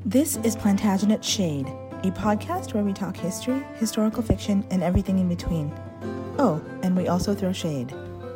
This is Plantagenet Shade, a podcast where we talk history, historical fiction, and everything in between. Oh, and we also throw shade.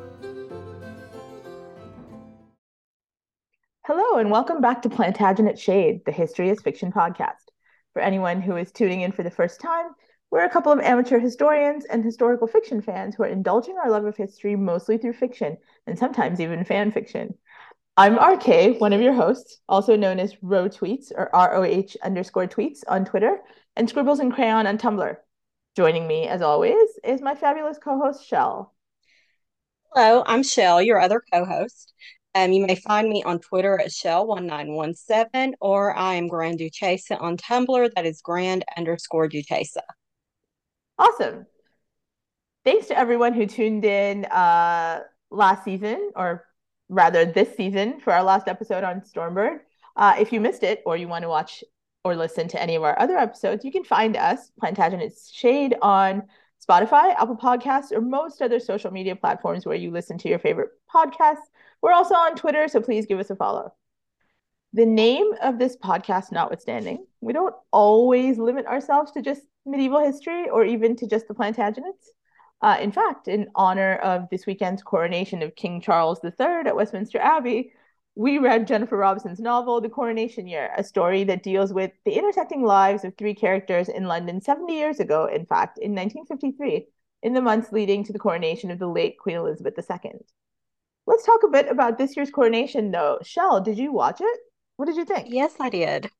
Hello, and welcome back to Plantagenet Shade, the History is Fiction podcast. For anyone who is tuning in for the first time, we're a couple of amateur historians and historical fiction fans who are indulging our love of history mostly through fiction, and sometimes even fan fiction. I'm RK, one of your hosts, also known as Roh Tweets or ROH_tweets on Twitter and Scribbles and Crayon on Tumblr. Joining me, as always, is my fabulous co-host, Shell. Hello, I'm Shell, your other co-host. You may find me on Twitter at Shell1917, or I am Grand Duchesa on Tumblr. That is Grand_Duchesa. Awesome. Thanks to everyone who tuned in last season, or rather this season, for our last episode on Stormbird. If you missed it, or you want to watch or listen to any of our other episodes, you can find us, Plantagenet Shade, on Spotify, Apple Podcasts, or most other social media platforms where you listen to your favorite podcasts. We're also on Twitter, so please give us a follow. The name of this podcast notwithstanding, we don't always limit ourselves to just medieval history or even to just the Plantagenets. In fact, in honor of this weekend's coronation of King Charles III at Westminster Abbey, we read Jennifer Robson's novel, The Coronation Year, a story that deals with the intersecting lives of three characters in London 70 years ago, in fact, in 1953, in the months leading to the coronation of the late Queen Elizabeth II. Let's talk a bit about this year's coronation, though. Shell, did you watch it? What did you think? Yes, I did.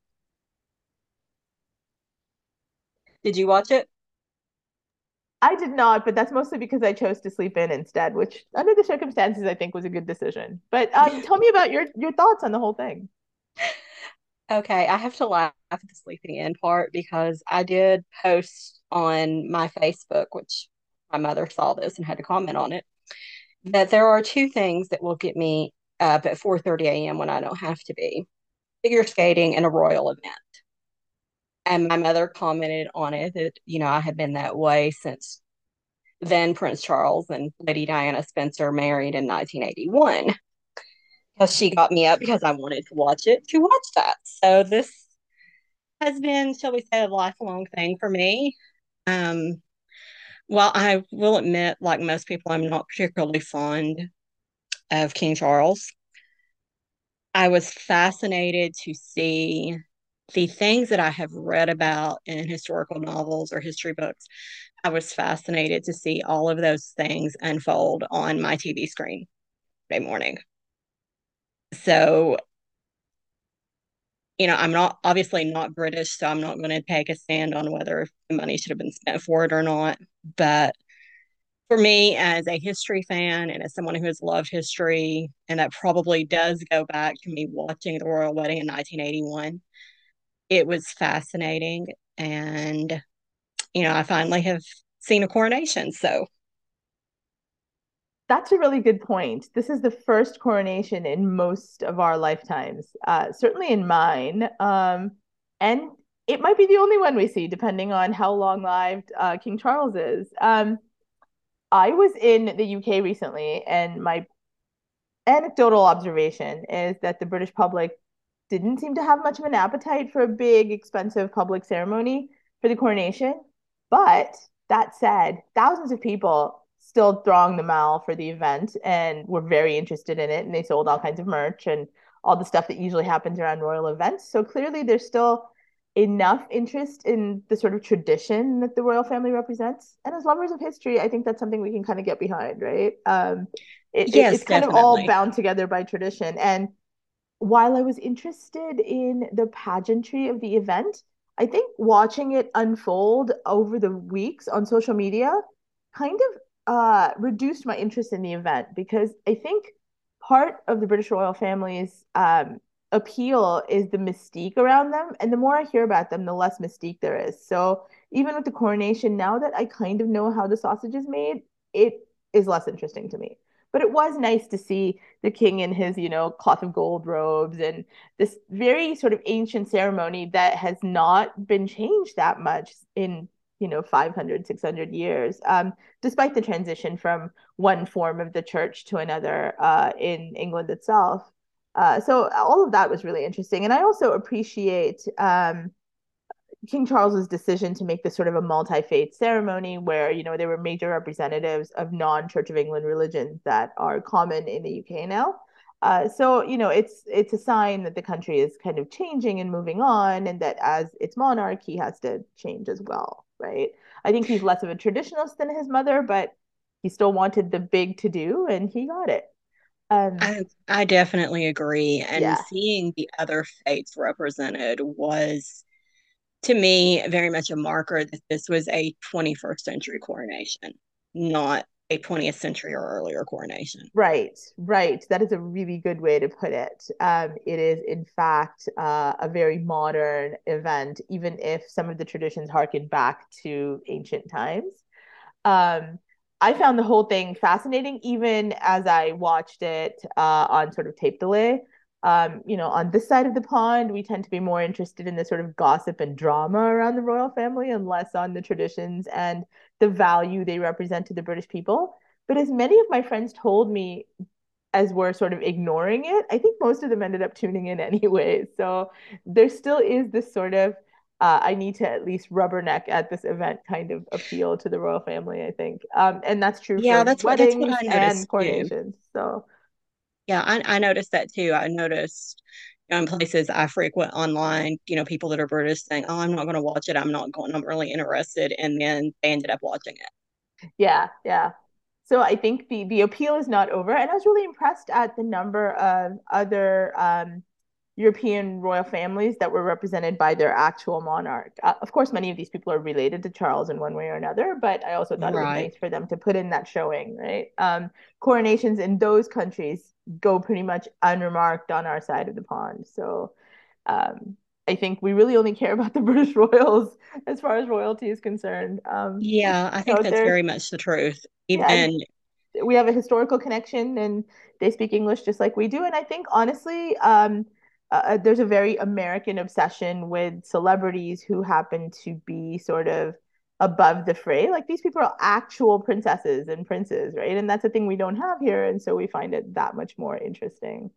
Did you watch it? I did not, but that's mostly because I chose to sleep in instead, which under the circumstances I think was a good decision. But tell me about your thoughts on the whole thing. Okay, I have to laugh at the sleeping in part because I did post on my Facebook, which my mother saw this and had to comment on it, that there are two things that will get me up at 4:30 a.m. when I don't have to be: figure skating and a royal event. And my mother commented on it that, I had been that way since then Prince Charles and Lady Diana Spencer married in 1981. Because she got me up because I wanted to watch that. So this has been, shall we say, a lifelong thing for me. Um, while I will admit, like most people, I'm not particularly fond of King Charles. I was fascinated to see the things that I have read about in historical novels or history books. I was fascinated to see all of those things unfold on my TV screen Friday morning. So, I'm not obviously not British, so I'm not going to take a stand on whether the money should have been spent for it or not. But for me, as a history fan and as someone who has loved history, and that probably does go back to me watching the royal wedding in 1981, it was fascinating. And, I finally have seen a coronation. So, That's a really good point. This is the first coronation in most of our lifetimes, certainly in mine. And it might be the only one we see, depending on how long-lived King Charles is. I was in the UK recently, and my anecdotal observation is that the British public didn't seem to have much of an appetite for a big, expensive public ceremony for the coronation. But that said, thousands of people still thronged the Mall for the event and were very interested in it. And they sold all kinds of merch and all the stuff that usually happens around royal events. So clearly, there's still enough interest in the sort of tradition that the royal family represents. And as lovers of history, I think that's something we can kind of get behind, right? yes, It's kind of all definitely. bound together by tradition. And while I was interested in the pageantry of the event, I think watching it unfold over the weeks on social media kind of reduced my interest in the event because I think part of the British royal family's appeal is the mystique around them. And the more I hear about them, the less mystique there is. So even with the coronation, now that I kind of know how the sausage is made, it is less interesting to me. But it was nice to see the king in his, cloth of gold robes and this very sort of ancient ceremony that has not been changed that much in, 500, 600 years, despite the transition from one form of the church to another in England itself. So all of that was really interesting, and I also appreciate King Charles's decision to make this sort of a multi-faith ceremony where, there were major representatives of non-Church of England religions that are common in the UK now. So, it's a sign that the country is kind of changing and moving on, and that as its monarch, he has to change as well, right? I think he's less of a traditionalist than his mother, but he still wanted the big to do, and he got it. Um, I definitely agree. And yeah, seeing the other faiths represented was, to me, very much a marker that this was a 21st century coronation, not a 20th century or earlier coronation. right, right. That is a really good way to put it. It is, in fact, a very modern event, even if some of the traditions harken back to ancient times. Um, I found the whole thing fascinating, even as I watched it on sort of tape delay. On this side of the pond, we tend to be more interested in the sort of gossip and drama around the royal family and less on the traditions and the value they represent to the British people. But as many of my friends told me, as we're sort of ignoring it, I think most of them ended up tuning in anyway. So there still is this sort of I need to at least rubberneck at this event kind of appeal to the royal family, I think. And that's true Yeah, for that's what weddings I and noticed too. coronations. So Yeah, I noticed that too. I noticed, in places I frequent online, people that are British saying, "Oh, I'm not going to watch it. I'm really interested," and then they ended up watching it. yeah, yeah. So I think the appeal is not over. And I was really impressed at the number of other European royal families that were represented by their actual monarch. Of course, many of these people are related to Charles in one way or another, but I also thought it was Right. nice for them to put in that showing, right? Coronations in those countries go pretty much unremarked on our side of the pond. So um, I think we really only care about the British royals as far as royalty is concerned. Yeah, I think that's They're, very much the truth. yeah, Even, we have a historical connection and they speak English just like we do. And I think honestly, there's a very American obsession with celebrities who happen to be sort of above the fray. Like these people are actual princesses and princes, right? And that's a thing we don't have here. And so we find it that much more interesting.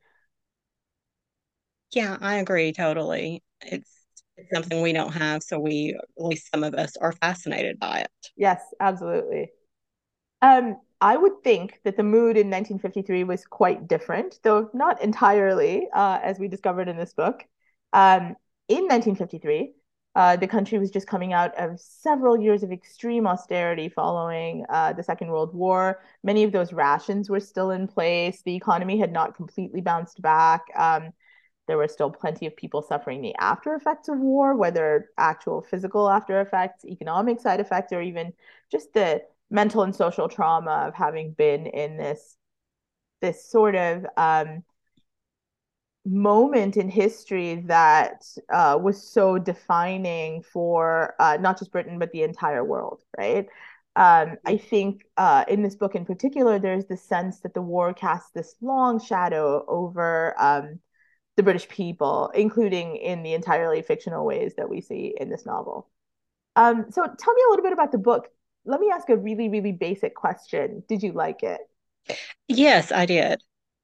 yeah, I agree totally. It's something we don't have, so at least some of us, are fascinated by it. Yes, absolutely. I would think that the mood in 1953 was quite different, though not entirely, as we discovered in this book. In 1953, the country was just coming out of several years of extreme austerity following the Second World War. Many of those rations were still in place. The economy had not completely bounced back. There were still plenty of people suffering the after effects of war, whether actual physical after effects, economic side effects, or even just the mental and social trauma of having been in this sort of moment in history that was so defining for not just Britain but the entire world, right? I think in this book in particular, there's the sense that the war casts this long shadow over the British people, including in the entirely fictional ways that we see in this novel. So tell me a little bit about the book. Let me ask a really, really basic question. Did you like it? Yes, I did.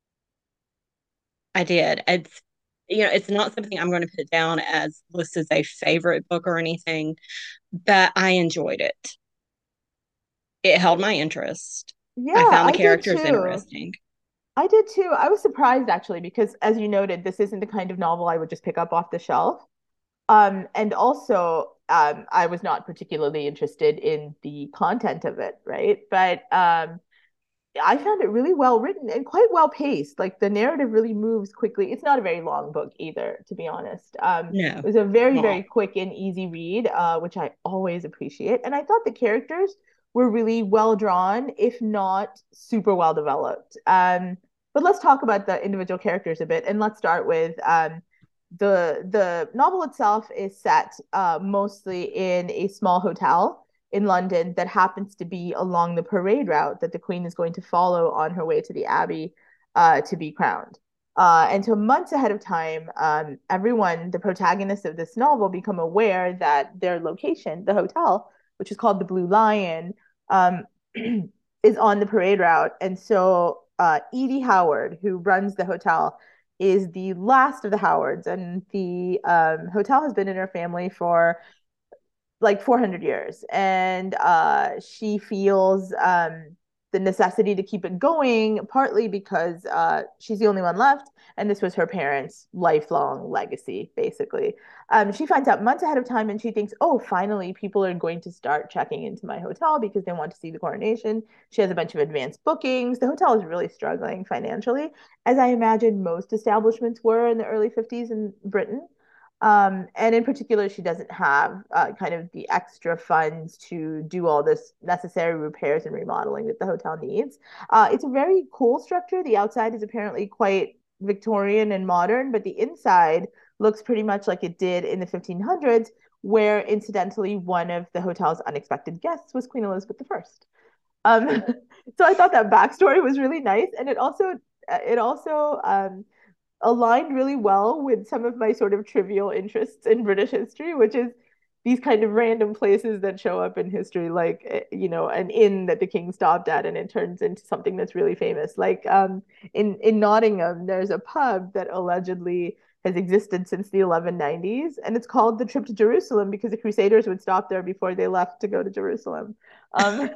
I did. It's not something I'm going to put down as this is a favorite book or anything, but I enjoyed it. It held my interest. Yeah, I found the I did characters too. interesting. I did too. I was surprised actually because, as you noted, this isn't the kind of novel I would just pick up off the shelf. And also, I was not particularly interested in the content of it, right? But I found it really well written and quite well paced. Like the narrative really moves quickly. It's not a very long book either, to be honest. No, It was a very, very not. quick and easy read, which I always appreciate. And I thought the characters were really well drawn, if not super well developed. But let's talk about the individual characters a bit, and let's start with the novel itself is set mostly in a small hotel in London that happens to be along the parade route that the Queen is going to follow on her way to the Abbey to be crowned. And so months ahead of time, everyone, the protagonists of this novel, become aware that their location, the hotel, which is called the Blue Lion, um, is on the parade route. And so Edie Howard, who runs the hotel, is the last of the Howards, and the hotel has been in her family for like 400 years. And she feels the necessity to keep it going, partly because she's the only one left. And this was her parents' lifelong legacy, basically. She finds out months ahead of time and she thinks, oh, finally, people are going to start checking into my hotel because they want to see the coronation. She has a bunch of advanced bookings. The hotel is really struggling financially, as I imagine most establishments were in the early 50s in Britain. And in particular, she doesn't have kind of the extra funds to do all this necessary repairs and remodeling that the hotel needs. It's a very cool structure. The outside is apparently quite Victorian and modern, but the inside looks pretty much like it did in the 1500s, where incidentally, one of the hotel's unexpected guests was Queen Elizabeth I. So I thought that backstory was really nice, and it also aligned really well with some of my sort of trivial interests in British history, which is these kind of random places that show up in history, like an inn that the king stopped at, and it turns into something that's really famous. Like in Nottingham, there's a pub that allegedly has existed since the 1190s, and it's called the Trip to Jerusalem because the Crusaders would stop there before they left to go to Jerusalem. Um,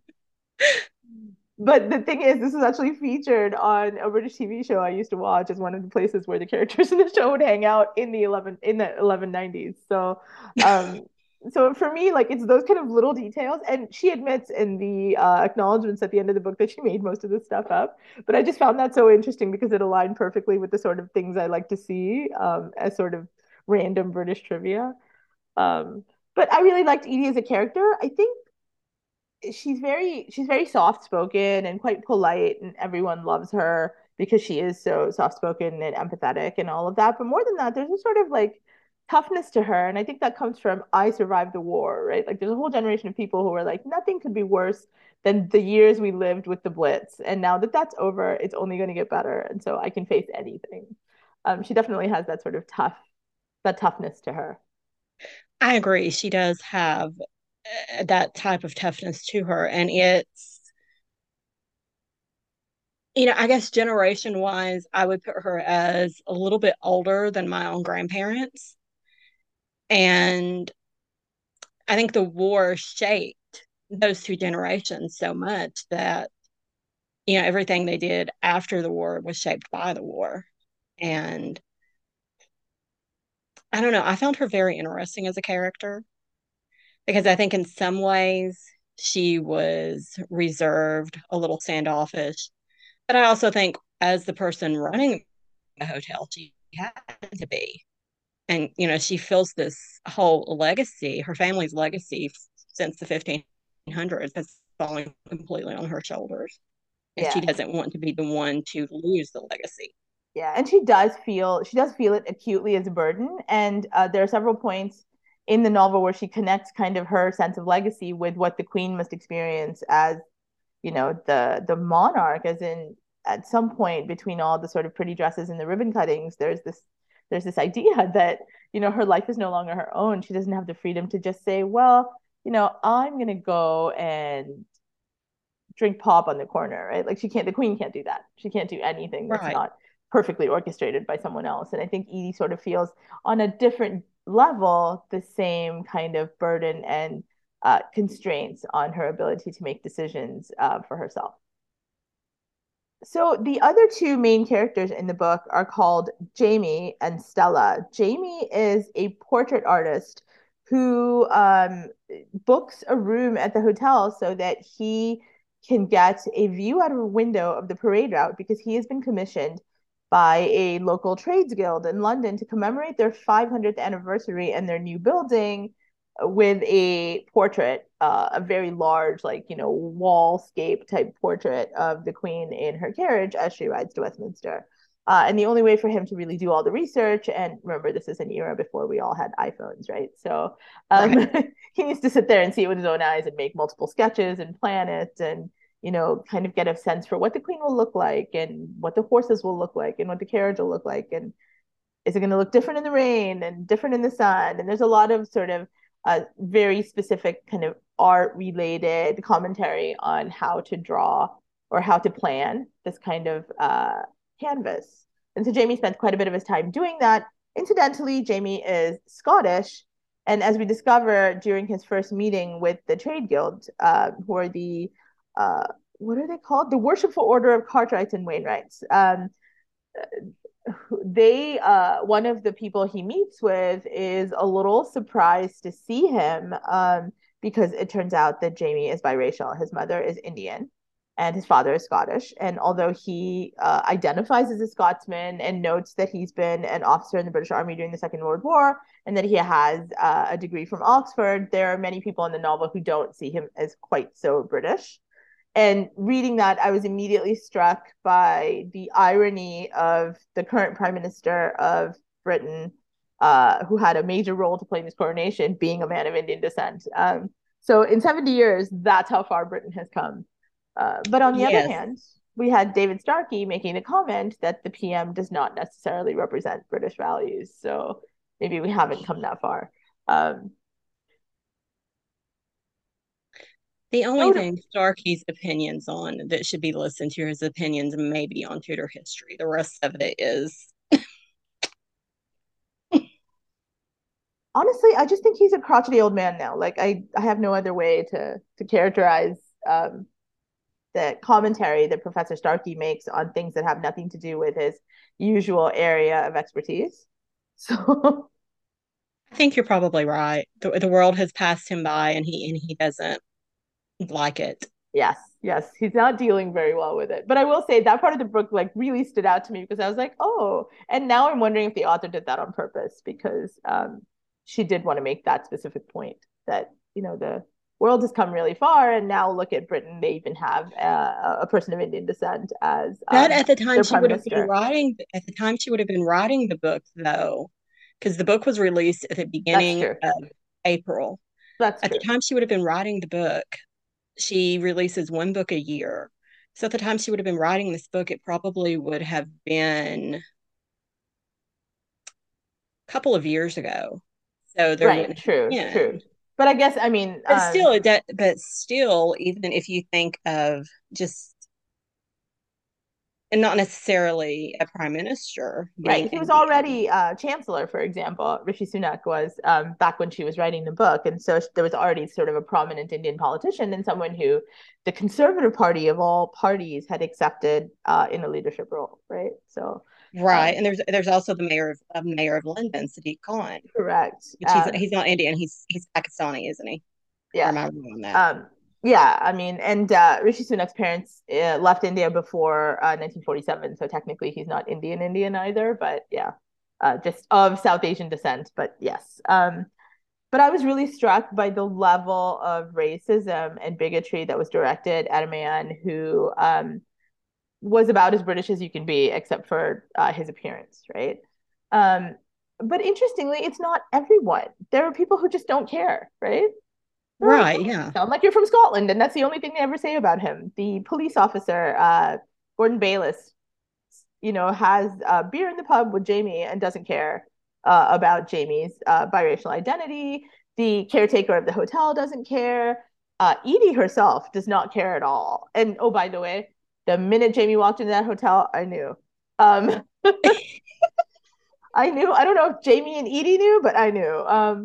But the thing is, this is actually featured on a British TV show I used to watch as one of the places where the characters in the show would hang out in the 1190s. Um, so for me, like it's those kind of little details, and she admits in the acknowledgments at the end of the book that she made most of this stuff up. But I just found that so interesting because it aligned perfectly with the sort of things I like to see as sort of random British trivia. Um, but I really liked Edie as a character. I think she's very soft spoken and quite polite, and everyone loves her because she is so soft spoken and empathetic and all of that. But more than that, there's a sort of like toughness to her, and I think that comes from I survived the war, right? Like there's a whole generation of people who are like nothing could be worse than the years we lived with the Blitz, and now that that's over, it's only going to get better, and so I can face anything. She definitely has that sort of that toughness to her. I agree. She does have that type of toughness to her. And I guess generation wise, I would put her as a little bit older than my own grandparents. And I think the war shaped those two generations so much that, everything they did after the war was shaped by the war. And I don't know, I found her very interesting as a character because I think in some ways she was reserved, a little standoffish. But I also think as the person running the hotel, she had to be. And, she feels this whole legacy, her family's legacy since the 1500s has fallen completely on her shoulders. And she Yeah. doesn't want to be the one to lose the legacy. Yeah, and she does feel it acutely as a burden. And there are several points in the novel where she connects kind of her sense of legacy with what the queen must experience as, the monarch, as in at some point between all the sort of pretty dresses and the ribbon cuttings, there's this idea that, her life is no longer her own. She doesn't have the freedom to just say, well, I'm gonna go and drink pop on the corner, right? Like the queen can't do that. She can't do anything that's Right. not perfectly orchestrated by someone else. And I think Edie sort of feels on a different level the same kind of burden and constraints on her ability to make decisions for herself. So the other two main characters in the book are called Jamie and Stella. Jamie is a portrait artist who books a room at the hotel so that he can get a view out of a window of the parade route because he has been commissioned by a local trades guild in London to commemorate their 500th anniversary and their new building with a portrait, a very large, like, wallscape type portrait of the Queen in her carriage as she rides to Westminster. And the only way for him to really do all the research, and remember, this is an era before we all had iPhones, right? So Right. he needs to sit there and see it with his own eyes and make multiple sketches and plan it and, kind of get a sense for what the Queen will look like and what the horses will look like and what the carriage will look like. And is it going to look different in the rain and different in the sun? And there's a lot of sort of very specific kind of art related commentary on how to draw or how to plan this kind of canvas. And so Jamie spent quite a bit of his time doing that. Incidentally, Jamie is Scottish. And as we discover during his first meeting with the trade guild, who are uh, what are they called? The Worshipful Order of Cartwrights and Wainwrights. One of the people he meets with is a little surprised to see him, because it turns out that Jamie is biracial. His mother is Indian and his father is Scottish. And although he identifies as a Scotsman and notes that he's been an officer in the British Army during the Second World War and that he has a degree from Oxford, there are many people in the novel who don't see him as quite so British. And reading that, I was immediately struck by the irony of the current Prime Minister of Britain, who had a major role to play in his coronation, being a man of Indian descent. So in 70 years, that's how far Britain has come. But on the other Yes. hand, we had David Starkey making the comment that the PM does not necessarily represent British values. So maybe we haven't come that far. Um, The only not- thing Starkey's opinions on that should be listened to his opinions maybe on Tudor history. The rest of it is Honestly, I just think he's a crotchety old man now. Like I have no other way to characterize the commentary that Professor Starkey makes on things that have nothing to do with his usual area of expertise. So I think you're probably right. The world has passed him by and he doesn't like it. yes, yes, he's not dealing very well with it. But I will say that part of the book like really stood out to me because I was like, oh, and now I'm wondering if the author did that on purpose because she did want to make that specific point that the world has come really far, and now look at Britain. They even have a person of Indian descent as That at the time their she prime would have been minister. writing at the time she would have been writing the book though, because the book was released at the That's beginning true. of April. That's At the true. time she would have been writing the book, she releases one book a year. So at the time she would have been writing this book, it probably would have been a couple of years ago. So there Right. wouldn't have True. True. been. But I guess I mean, But still, even if you think of just and not necessarily a prime minister being right. He was Indian. already chancellor, for example. Rishi Sunak was back when she was writing the book, and so there was already sort of a prominent Indian politician and someone who the Conservative Party of all parties had accepted in a leadership role. Right. So, Right. um, And there's also the mayor of London, Sadiq Khan, correct. which he's not Indian, he's Pakistani, isn't he? Or Yeah. am I wrong on that? Um, yeah, I mean, and Rishi Sunak's parents left India before 1947, so technically he's not Indian Indian either, but yeah, just of South Asian descent. But yes, but I was really struck by the level of racism and bigotry that was directed at a man who was about as British as you can be, except for his appearance, right? Um, but interestingly, it's not everyone. There are people who just don't care, right? Oh, Right, yeah. sound like you're from Scotland, and that's the only thing they ever say about him. The police officer, Gordon Bayliss, has beer in the pub with Jamie and doesn't care about Jamie's biracial identity. The caretaker of the hotel doesn't care. Edie herself does not care at all. And oh, by the way, the minute Jamie walked into that hotel, I knew. Um, I knew. I don't know if Jamie and Edie knew, but I knew.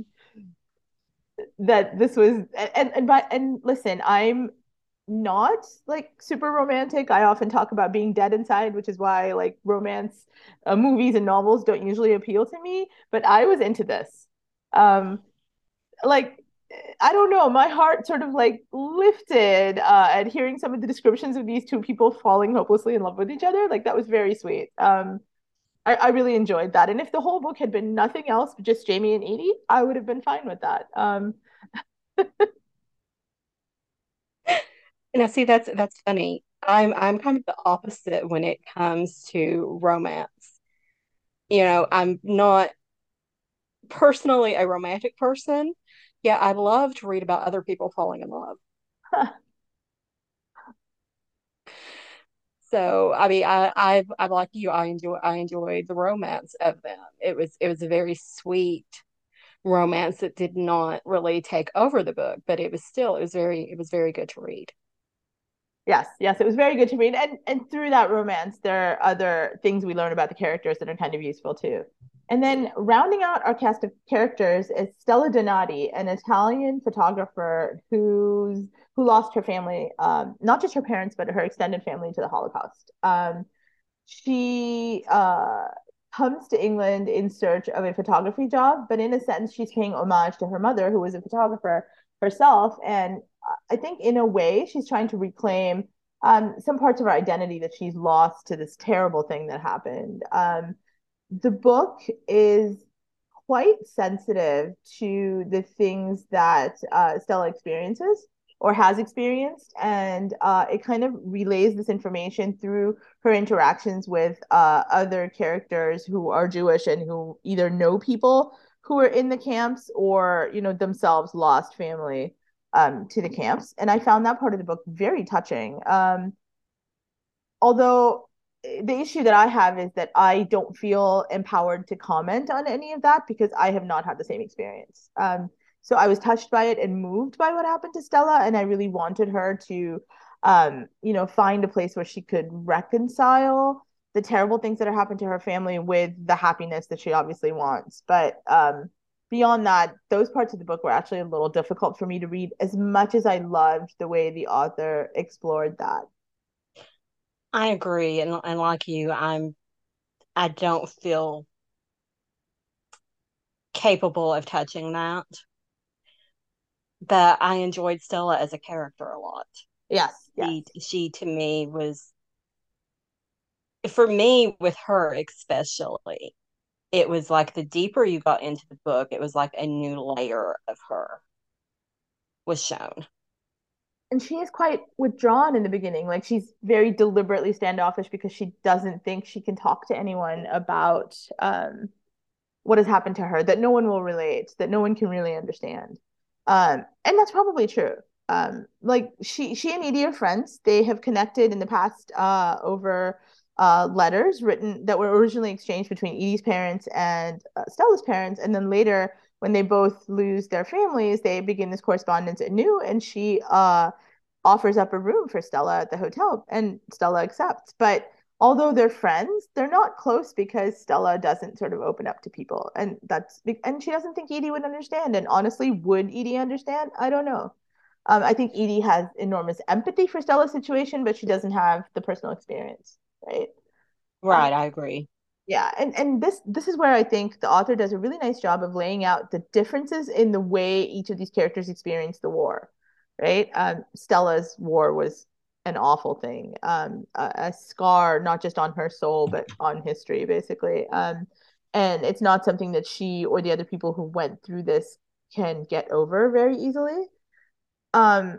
That this was and listen, I'm not like super romantic. I often talk about being dead inside, which is why like romance movies and novels don't usually appeal to me, but I was into this. Um like I don't know, my heart sort of like lifted at hearing some of the descriptions of these two people falling hopelessly in love with each other. Like that was very sweet. I really enjoyed that. And if the whole book had been nothing else but just Jamie and Edie, I would have been fine with that. And I see that's funny. I'm kind of the opposite when it comes to romance. I'm not personally a romantic person. Yeah, I love to read about other people falling in love. So I mean, I'm like you. I enjoyed the romance of them. It was a very sweet romance that did not really take over the book, but it was very good to read. Yes, yes, it was very good to read. And through that romance, there are other things we learn about the characters that are kind of useful too. And then rounding out our cast of characters is Stella Donati, an Italian photographer who lost her family, not just her parents, but her extended family to the Holocaust. She comes to England in search of a photography job, but in a sense, she's paying homage to her mother, who was a photographer herself. And I think, in a way, she's trying to reclaim some parts of her identity that she's lost to this terrible thing that happened. The book is quite sensitive to the things that Stella experiences or has experienced, and it kind of relays this information through her interactions with other characters who are Jewish and who either know people who are in the camps or themselves lost family to the camps. And I found that part of the book very touching. Although the issue that I have is that I don't feel empowered to comment on any of that because I have not had the same experience. So I was touched by it and moved by what happened to Stella, and I really wanted her to, find a place where she could reconcile the terrible things that have happened to her family with the happiness that she obviously wants. But beyond that, those parts of the book were actually a little difficult for me to read, as much as I loved the way the author explored that. I agree, and like you, I don't feel capable of touching that, but I enjoyed Stella as a character a lot. Yes, yes. She to me was, for me, with her especially, it was like the deeper you got into the book, it was like a new layer of her was shown. And she is quite withdrawn in the beginning. Like, she's very deliberately standoffish because she doesn't think she can talk to anyone about what has happened to her, that no one will relate, that no one can really understand. And that's probably true. Like, she and Edie are friends. They have connected in the past over letters written that were originally exchanged between Edie's parents and Stella's parents, and then later, when they both lose their families, they begin this correspondence anew, and she offers up a room for Stella at the hotel, and Stella accepts. But although they're friends, they're not close because Stella doesn't sort of open up to people, and she doesn't think Edie would understand. And honestly, would Edie understand? I don't know. I think Edie has enormous empathy for Stella's situation, but she doesn't have the personal experience, right? Right, I agree. Yeah, and this is where I think the author does a really nice job of laying out the differences in the way each of these characters experience the war, right? Stella's war was an awful thing, a scar not just on her soul but on history, basically. And it's not something that she or the other people who went through this can get over very easily. Um,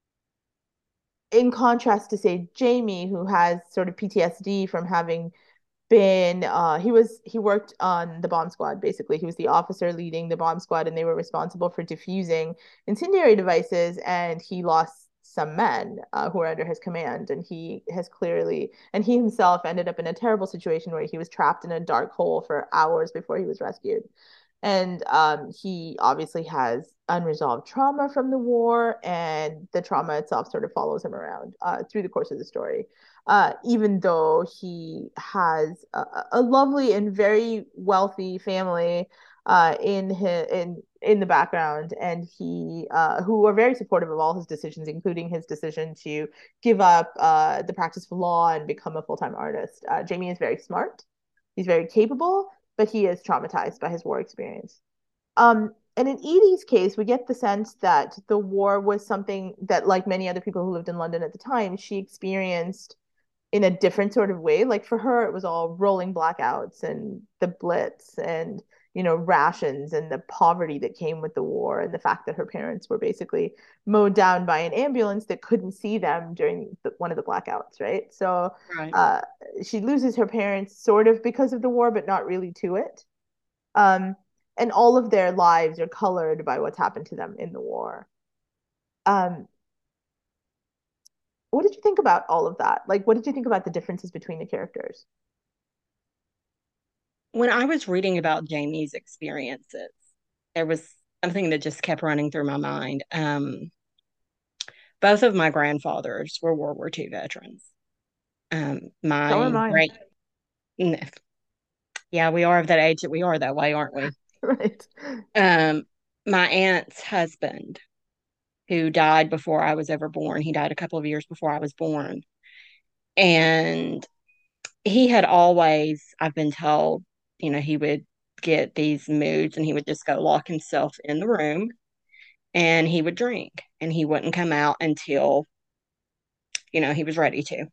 in contrast to, say, Jamie, who has sort of PTSD from having been he worked on the bomb squad. Basically, he was the officer leading the bomb squad, and they were responsible for defusing incendiary devices, and he lost some men who were under his command, and he himself ended up in a terrible situation where he was trapped in a dark hole for hours before he was rescued. And he obviously has unresolved trauma from the war, and the trauma itself sort of follows him around through the course of the story. Even though he has a lovely and very wealthy family in the background, and he who are very supportive of all his decisions, including his decision to give up the practice of law and become a full-time artist. Jamie is very smart. He's very capable, but he is traumatized by his war experience. And in Edie's case, we get the sense that the war was something that, like many other people who lived in London at the time, she experienced in a different sort of way. Like, for her, it was all rolling blackouts and the Blitz and rations and the poverty that came with the war, and the fact that her parents were basically mowed down by an ambulance that couldn't see them during one of the blackouts, right? So Right. uh, she loses her parents sort of because of the war, but not really to it. Um, and all of their lives are colored by what's happened to them in the war. Um, what did you think about all of that? Like, what did you think about the differences between the characters? When I was reading about Jamie's experiences, there was something that just kept running through my mind. Both of my grandfathers were World War II veterans. So are My mine. great, yeah, we are of that age that we are that way, aren't we? Right. Um, my aunt's husband, who died before I was ever born, he died a couple of years before I was born. And he had always, I've been told, he would get these moods and he would just go lock himself in the room and he would drink and he wouldn't come out until, he was ready to.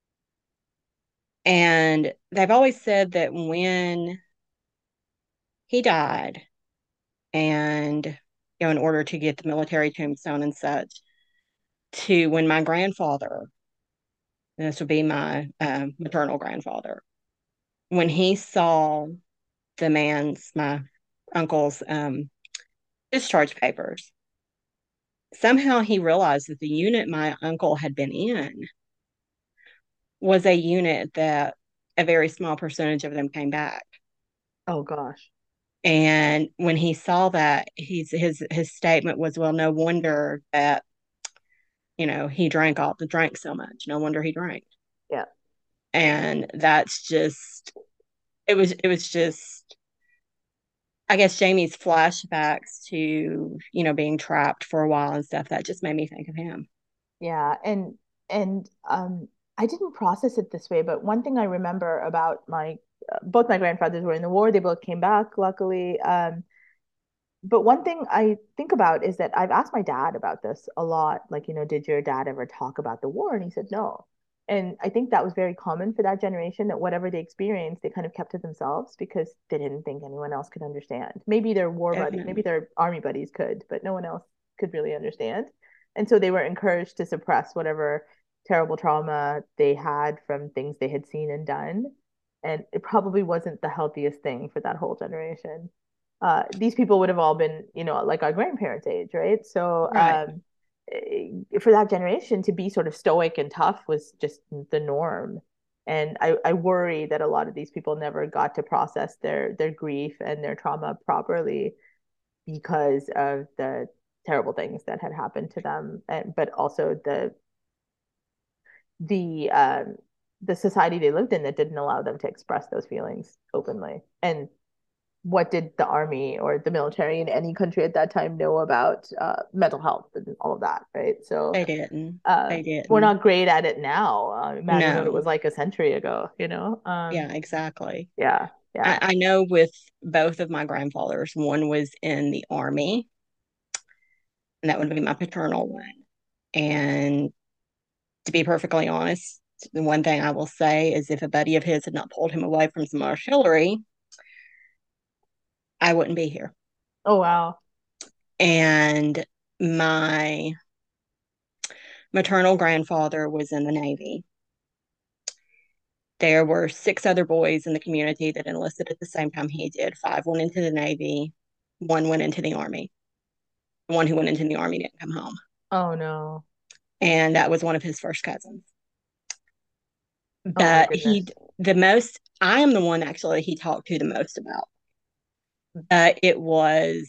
And they've always said that when he died and, in order to get the military tombstone and such, to when my grandfather, and this would be my maternal grandfather, when he saw my uncle's discharge papers, somehow he realized that the unit my uncle had been in was a unit that a very small percentage of them came back. Oh gosh. And when he saw that, his statement was, "Well, no wonder that he drank so much. No wonder he drank." Yeah. And that's just it was just, I guess, Jamie's flashbacks to being trapped for a while and stuff. That just made me think of him. Yeah. And I didn't process it this way, but one thing I remember about my both my grandfathers were in the war. They both came back, luckily. But one thing I think about is that I've asked my dad about this a lot. Like, did your dad ever talk about the war? And he said no. And I think that was very common for that generation, that whatever they experienced, they kind of kept to themselves because they didn't think anyone else could understand. Maybe their war buddies, maybe Definitely. their army buddies could, but no one else could really understand. And so they were encouraged to suppress whatever terrible trauma they had from things they had seen and done. And it probably wasn't the healthiest thing for that whole generation. These people would have all been, like our grandparents' age, right? So Right. for that generation to be sort of stoic and tough was just the norm. And I worry that a lot of these people never got to process their grief and their trauma properly because of the terrible things that had happened to them, but also the um, the society they lived in that didn't allow them to express those feelings openly. And what did the army or the military in any country at that time know about mental health and all of that, right? So They didn't. uh, They we're didn't. not great at it now. Imagine what it was No. like a century ago, Yeah, exactly. Yeah, yeah. I know with both of my grandfathers, one was in the army, and that would be my paternal one. And to be perfectly honest, the one thing I will say is if a buddy of his had not pulled him away from some artillery, I wouldn't be here. Oh, wow. And my maternal grandfather was in the Navy. There were six other boys in the community that enlisted at the same time he did. Five went into the Navy, one went into the Army. The one who went into the Army didn't come home. Oh, no. And that was one of his first cousins. Oh, my But goodness. I am the one actually he talked to the most about. But it was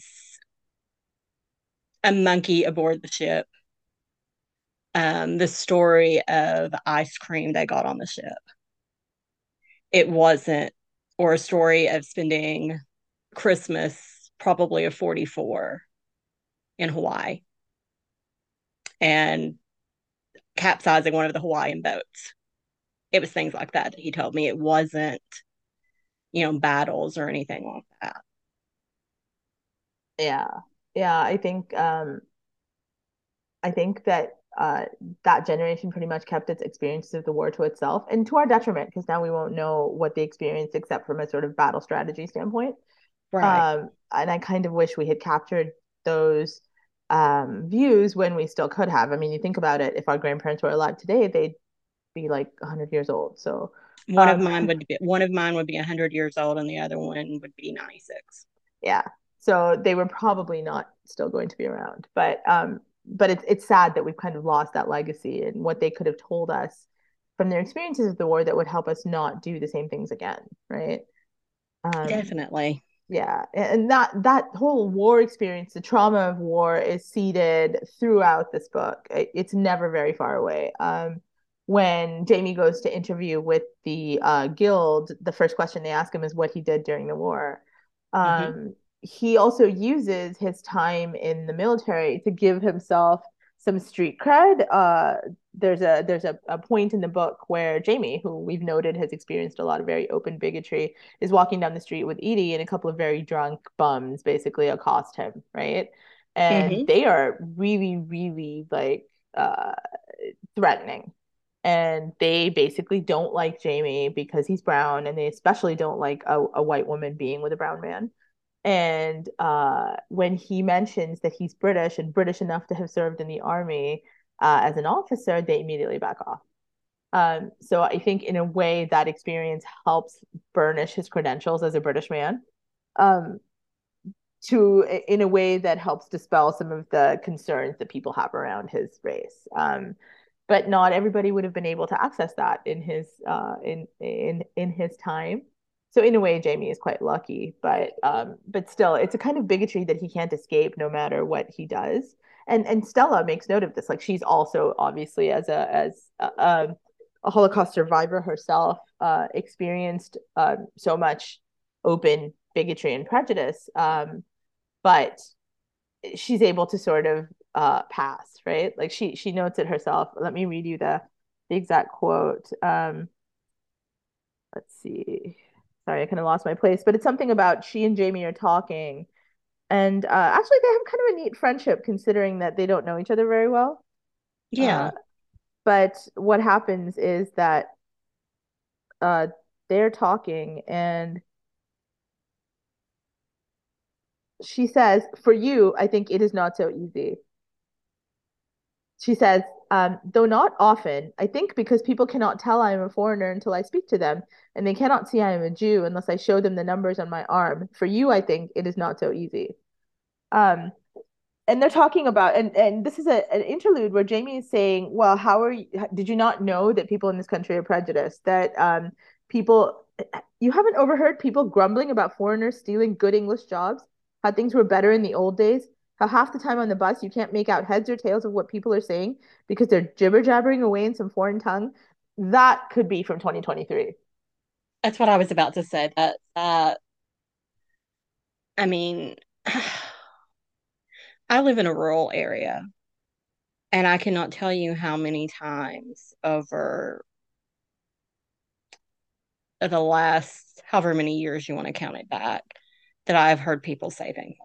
a monkey aboard the ship. The story of ice cream they got on the ship. It wasn't, or a story of spending Christmas, probably a 44 in Hawaii and capsizing one of the Hawaiian boats. It was things like that he told me. It wasn't, battles or anything like that. Yeah. Yeah, I think that that generation pretty much kept its experiences of the war to itself and to our detriment, because now we won't know what they experienced except from a sort of battle strategy standpoint. Right. And I kind of wish we had captured those views when we still could have. I mean, you think about it, if our grandparents were alive today, they'd be like 100 years old. So, um, One of mine would be 100 years old and the other one would be 96. yeah. So they were probably not still going to be around. But it's sad that we've kind of lost that legacy and what they could have told us from their experiences of the war that would help us not do the same things again, right? Um, Definitely. Yeah, and that whole war experience, the trauma of war is seeded throughout this book. It's never very far away. When Jamie goes to interview with the guild, the first question they ask him is what he did during the war. Hmm. He also uses his time in the military to give himself some street cred. There's a point in the book where Jamie, who we've noted has experienced a lot of very open bigotry, is walking down the street with Edie, and a couple of very drunk bums basically accost him, right? And Hmm. they are really, really like threatening. And they basically don't like Jamie because he's brown, and they especially don't like a white woman being with a brown man. And when he mentions that he's British and British enough to have served in the army as an officer, they immediately back off. So I think in a way that experience helps burnish his credentials as a British man, um, to in a way that helps dispel some of the concerns that people have around his race. But not everybody would have been able to access that in his in his time. So in a way, Jamie is quite lucky, but still, it's a kind of bigotry that he can't escape no matter what he does. And Stella makes note of this. Like she's also obviously as a Holocaust survivor herself, experienced so much open bigotry and prejudice. But she's able to sort of pass, right? Like she notes it herself. Let me read you the exact quote. Let's see. Sorry, I kind of lost my place, but it's something about she and Jamie are talking, and actually they have kind of a neat friendship considering that they don't know each other very well. Uh, Yeah. but what happens is that uh, they're talking, and she says, "For you, I think it is not so easy." She says, though not often, I think because people cannot tell I am a foreigner until I speak to them, and they cannot see I am a Jew unless I show them the numbers on my arm. For you, I think it is not so easy. Um, and they're talking about, and this is an interlude where Jamie is saying, well, how are you, did you not know that people in this country are prejudiced? That people, you haven't overheard people grumbling about foreigners stealing good English jobs, how things were better in the old days, how half the time on the bus you can't make out heads or tails of what people are saying because they're jibber jabbering away in some foreign tongue. That could be from 2023. That's what I was about to say. I mean, I live in a rural area, and I cannot tell you how many times over the last however many years you want to count it back that I've heard people say things.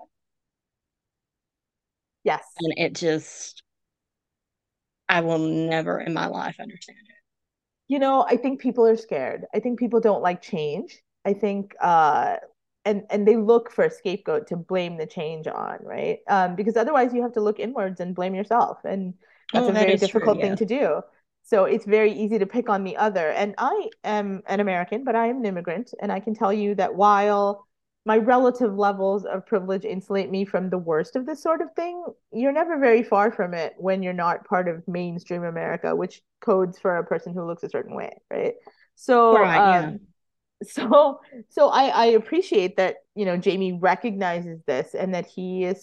Yes. And it just, I will never in my life understand it. I think people are scared. I think people don't like change. I think and they look for a scapegoat to blame the change on, right? Because otherwise you have to look inwards and blame yourself, and that's Oh, a that very is true. difficult thing Yeah. to do. So it's very easy to pick on the other. And I am an American, but I am an immigrant, and I can tell you that while my relative levels of privilege insulate me from the worst of this sort of thing, you're never very far from it when you're not part of mainstream America, which codes for a person who looks a certain way, right? So, Right. Yeah. so, so I appreciate that, Jamie recognizes this and that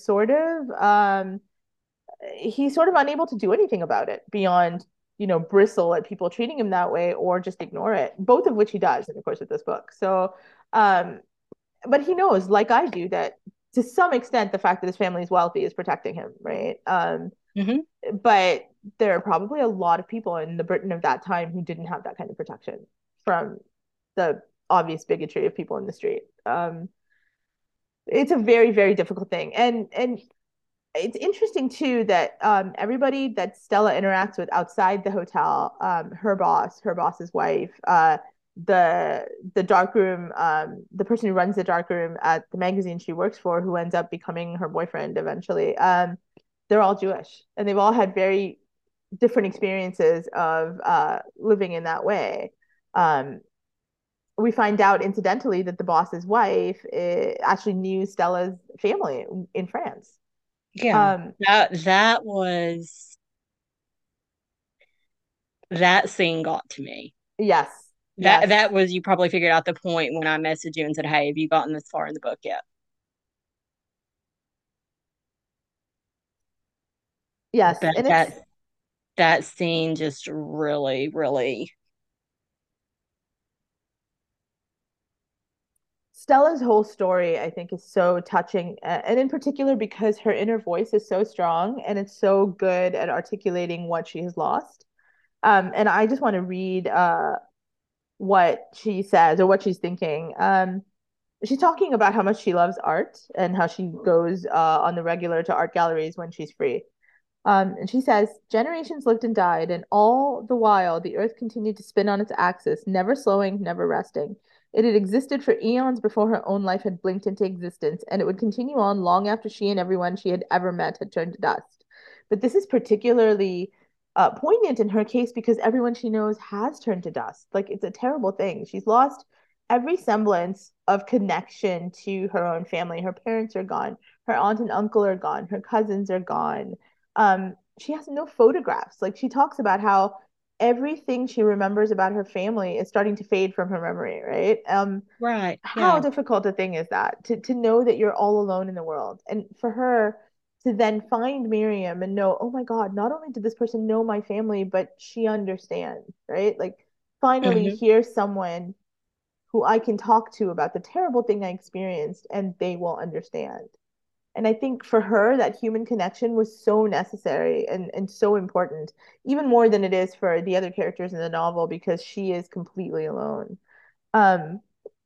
he's sort of unable to do anything about it beyond, bristle at people treating him that way or just ignore it, both of which he does in the course of this book. So, um, but he knows, like I do, that to some extent the fact that his family is wealthy is protecting him, right? Hmm. But there are probably a lot of people in the Britain of that time who didn't have that kind of protection from the obvious bigotry of people in the street. It's a very, very difficult thing, and it's interesting too that everybody that Stella interacts with outside the hotel, her boss's wife, the the dark room, the person who runs the dark room at the magazine she works for, who ends up becoming her boyfriend eventually. They're all Jewish, and they've all had very different experiences of living in that way. Um, we find out incidentally that the boss's wife actually knew Stella's family in France. Yeah. Um, That scene got to me. yes, That yes, was, you probably figured out the point when I messaged you and said, "Hey, have you gotten this far in the book yet?" Yes, But and it's that scene just really, really, Stella's whole story, I think, is so touching, and in particular because her inner voice is so strong and it's so good at articulating what she has lost. And I just want to read what she says or what she's thinking. She's talking about how much she loves art and how she goes on the regular to art galleries when she's free. And she says, generations lived and died, and all the while the earth continued to spin on its axis, never slowing, never resting. It had existed for eons before her own life had blinked into existence, and it would continue on long after she and everyone she had ever met had turned to dust. But this is particularly poignant in her case because everyone she knows has turned to dust. Like, it's a terrible thing. She's lost every semblance of connection to her own family. Her parents are gone, her aunt and uncle are gone, her cousins are gone. She has no photographs. Like, she talks about how everything she remembers about her family is starting to fade from her memory, right? right. How Yeah. difficult a thing is that to know that you're all alone in the world, and for her to then find Miriam and know, oh my God, not only did this person know my family, but she understands, right? Like, finally Hmm. hear someone who I can talk to about the terrible thing I experienced, and they will understand. And I think for her, that human connection was so necessary and so important, even more than it is for the other characters in the novel, because she is completely alone. Um,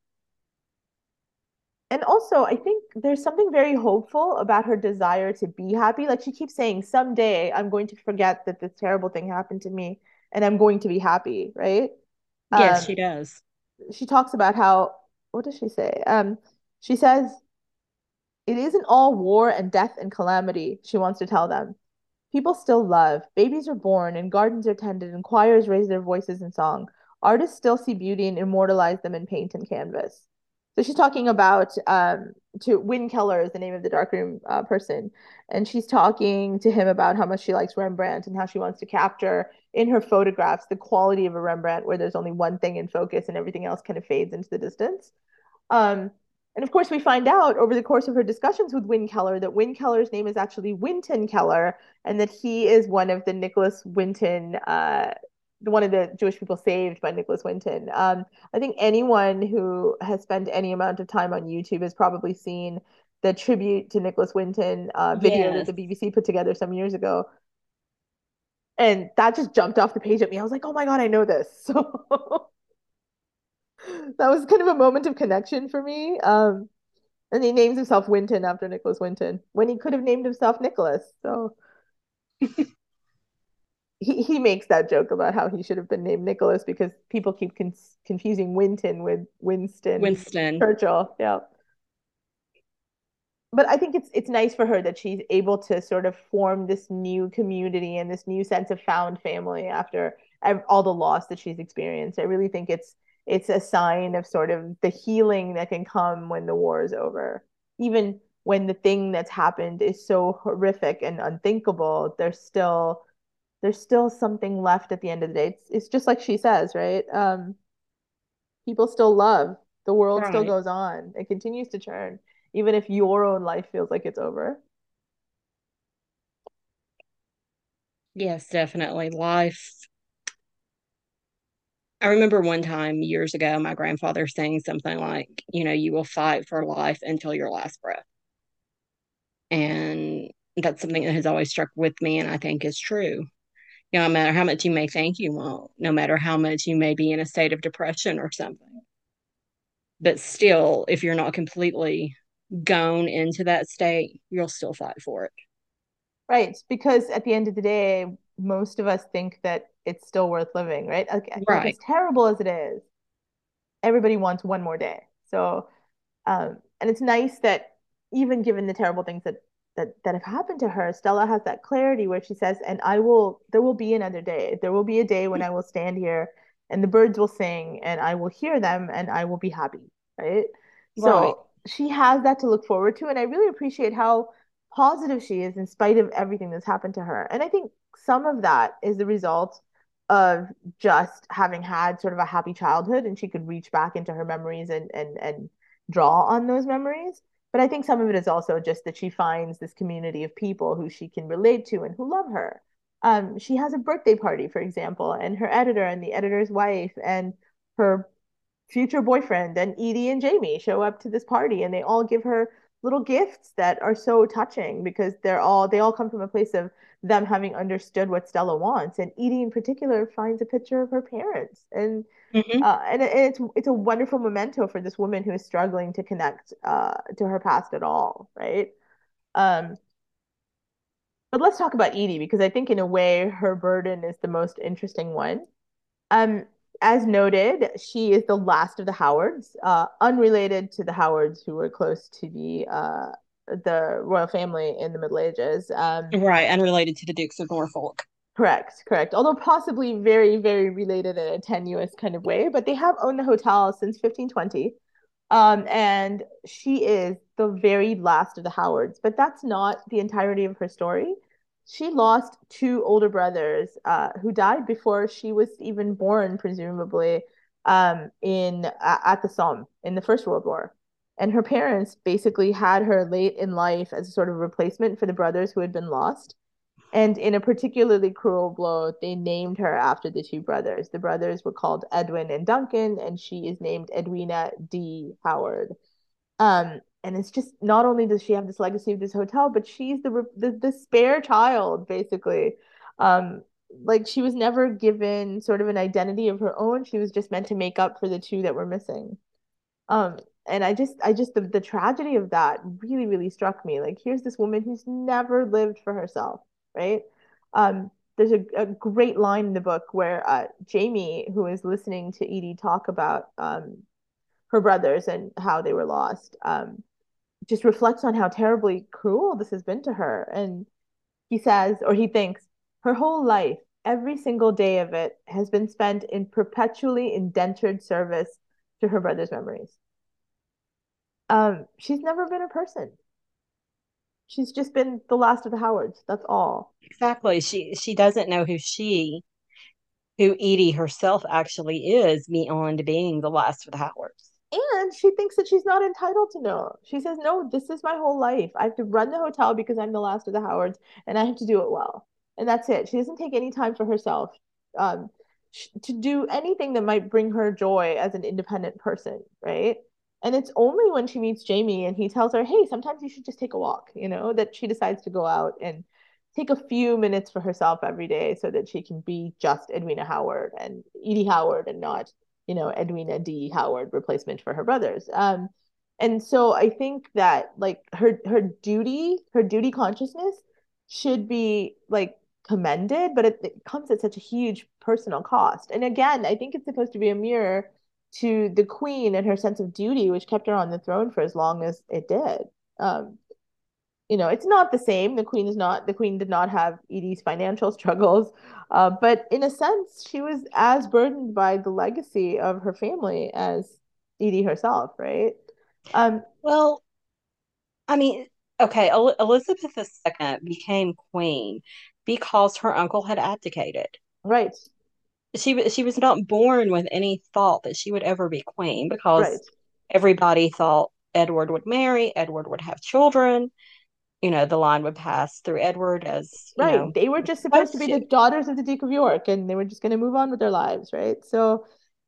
and also, I think there's something very hopeful about her desire to be happy. Like, she keeps saying, someday I'm going to forget that this terrible thing happened to me and I'm going to be happy, right? Yes, Um, she does. she talks about how, what does she say? She says, it isn't all war and death and calamity, she wants to tell them. People still love. Babies are born, and gardens are tended, and choirs raise their voices in song. Artists still see beauty and immortalize them in paint and canvas. So she's talking about to Win Keller is the name of the darkroom person, and she's talking to him about how much she likes Rembrandt and how she wants to capture in her photographs the quality of a Rembrandt where there's only one thing in focus and everything else kind of fades into the distance. Um, and of course, we find out over the course of her discussions with Win Keller that Win Keller's name is actually Winton Keller, and that he is one of the Nicholas Winton, one of the Jewish people saved by Nicholas Winton. I think anyone who has spent any amount of time on YouTube has probably seen the tribute to Nicholas Winton video that Yes. the BBC put together some years ago. And that just jumped off the page at me. I was like, oh my God, I know this. So that was kind of a moment of connection for me. And he names himself Winton after Nicholas Winton when he could have named himself Nicholas. So he makes that joke about how he should have been named Nicholas because people keep confusing Winton with Winston Winston. Churchill. Yeah. But I think it's nice for her that she's able to sort of form this new community and this new sense of found family after all the loss that she's experienced. I really think it's a sign of sort of the healing that can come when the war is over. Even when the thing that's happened is so horrific and unthinkable, there's still something left at the end of the day. It's just like she says, right? People still love. The world still Right. goes on. It continues to churn, even if your own life feels like it's over. Yes, definitely. Life. I remember one time years ago, my grandfather saying something like, you will fight for life until your last breath. And that's something that has always struck with me and I think is true. No matter how much you may think you won't, no matter how much you may be in a state of depression or something. But still, if you're not completely gone into that state, you'll still fight for it. Right. Because at the end of the day, most of us think that it's still worth living, right? Like as Right. terrible as it is, everybody wants one more day. So, and it's nice that even given the terrible things that have happened to her, Stella has that clarity where she says, "And there will be another day. There will be a day when I will stand here, and the birds will sing, and I will hear them, and I will be happy." Right? Right. So she has that to look forward to, and I really appreciate how positive she is in spite of everything that's happened to her. And I think some of that is the result of just having had sort of a happy childhood and she could reach back into her memories and draw on those memories. But I think some of it is also just that she finds this community of people who she can relate to and who love her. She has a birthday party, for example, and her editor and the editor's wife and her future boyfriend and Edie and Jamie show up to this party, and they all give her little gifts that are so touching because they all come from a place of them having understood what Stella wants. And Edie in particular finds a picture of her parents, Hmm. it's a wonderful memento for this woman who is struggling to connect to her past at all, right? Um, but let's talk about Edie because I think in a way her burden is the most interesting one. Um, as noted, she is the last of the Howards, unrelated to the Howards who were close to the royal family in the Middle Ages. Right, unrelated to the Dukes of Norfolk. Correct, correct. Although possibly very, very related in a tenuous kind of way, but they have owned the hotel since 1520. And she is the very last of the Howards, but that's not the entirety of her story. She lost two older brothers who died before she was even born, presumably, at the Somme in the First World War. And her parents basically had her late in life as a sort of replacement for the brothers who had been lost. And in a particularly cruel blow, they named her after the two brothers. The brothers were called Edwin and Duncan, and she is named Edwina D. Howard. And it's just not only does she have this legacy of this hotel, but she's the spare child, basically. Um, like she was never given sort of an identity of her own. She was just meant to make up for the two that were missing. Um, and the tragedy of that really, really struck me. Like, here's this woman who's never lived for herself, right? There's a great line in the book where Jamie, who is listening to Edie talk about her brothers and how they were lost, just reflects on how terribly cruel this has been to her. And he says, or he thinks, her whole life, every single day of it, has been spent in perpetually indentured service to her brother's memories. She's never been a person. She's just been the last of the Howards. That's all. Exactly. She doesn't know who Edie herself actually is beyond being the last of the Howards. And she thinks that she's not entitled to know. She says, no, this is my whole life. I have to run the hotel because I'm the last of the Howards and I have to do it well. And that's it. She doesn't take any time for herself um, to do anything that might bring her joy as an independent person, right? And it's only when she meets Jamie and he tells her, hey, sometimes you should just take a walk, that she decides to go out and take a few minutes for herself every day so that she can be just Edwina Howard and Edie Howard and not Edwina D. Howard replacement for her brothers. And so I think that like her duty consciousness should be like commended, but it comes at such a huge personal cost. And again, I think it's supposed to be a mirror to the queen and her sense of duty, which kept her on the throne for as long as it did. Um, it's not the same. The queen did not have Edie's financial struggles, but in a sense, she was as burdened by the legacy of her family as Edie herself, right? Um, Well, I mean, okay, Elizabeth II became queen because her uncle had abdicated. right, She was not born with any thought that she would ever be queen right, because everybody thought Edward would marry, Edward would have children, the line would pass through Edward as, right. They were it was just supposed to supposed be the to. daughters of the Duke of York, and they were just going to move on with their lives, right? So,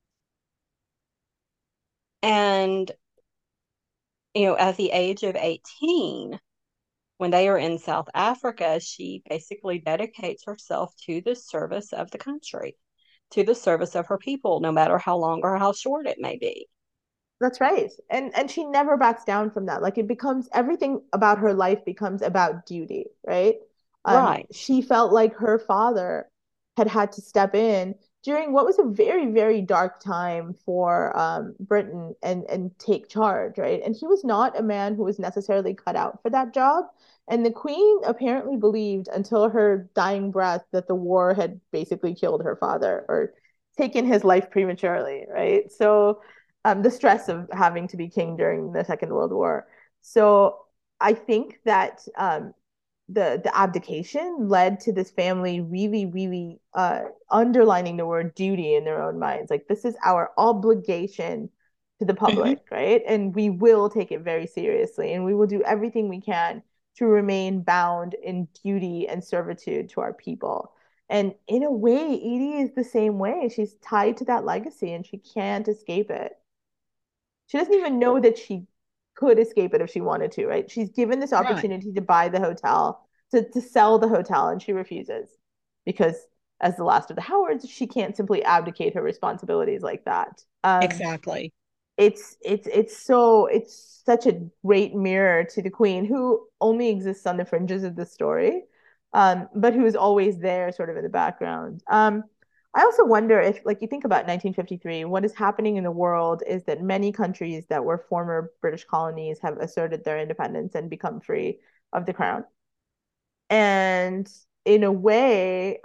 And, at the age of 18, when they are in South Africa, she basically dedicates herself to the service of the country, to the service of her people, no matter how long or how short it may be. that's right. And she never backs down from that. Like it becomes everything about her life becomes about duty, right? Right. She felt like her father had to step in during what was a very, very dark time for Britain and take charge, right? And he was not a man who was necessarily cut out for that job. And the Queen apparently believed until her dying breath that the war had basically killed her father or taken his life prematurely, right? So the stress of having to be king during the Second World War. So I think that the abdication led to this family really, really underlining the word duty in their own minds. Like this is our obligation to the Hmm. public, right? And we will take it very seriously, and we will do everything we can to remain bound in duty and servitude to our people. And in a way, Edie is the same way. She's tied to that legacy and she can't escape it. She doesn't even know that she could escape it if she wanted to, right? She's given this Right. opportunity to buy the hotel, to sell the hotel, and she refuses because, as the last of the Howards, she can't simply abdicate her responsibilities like that. Exactly. It's such a great mirror to the Queen, who only exists on the fringes of the story, but who is always there, sort of in the background. I also wonder if, like, you think about 1953, what is happening in the world is that many countries that were former British colonies have asserted their independence and become free of the crown. And in a way,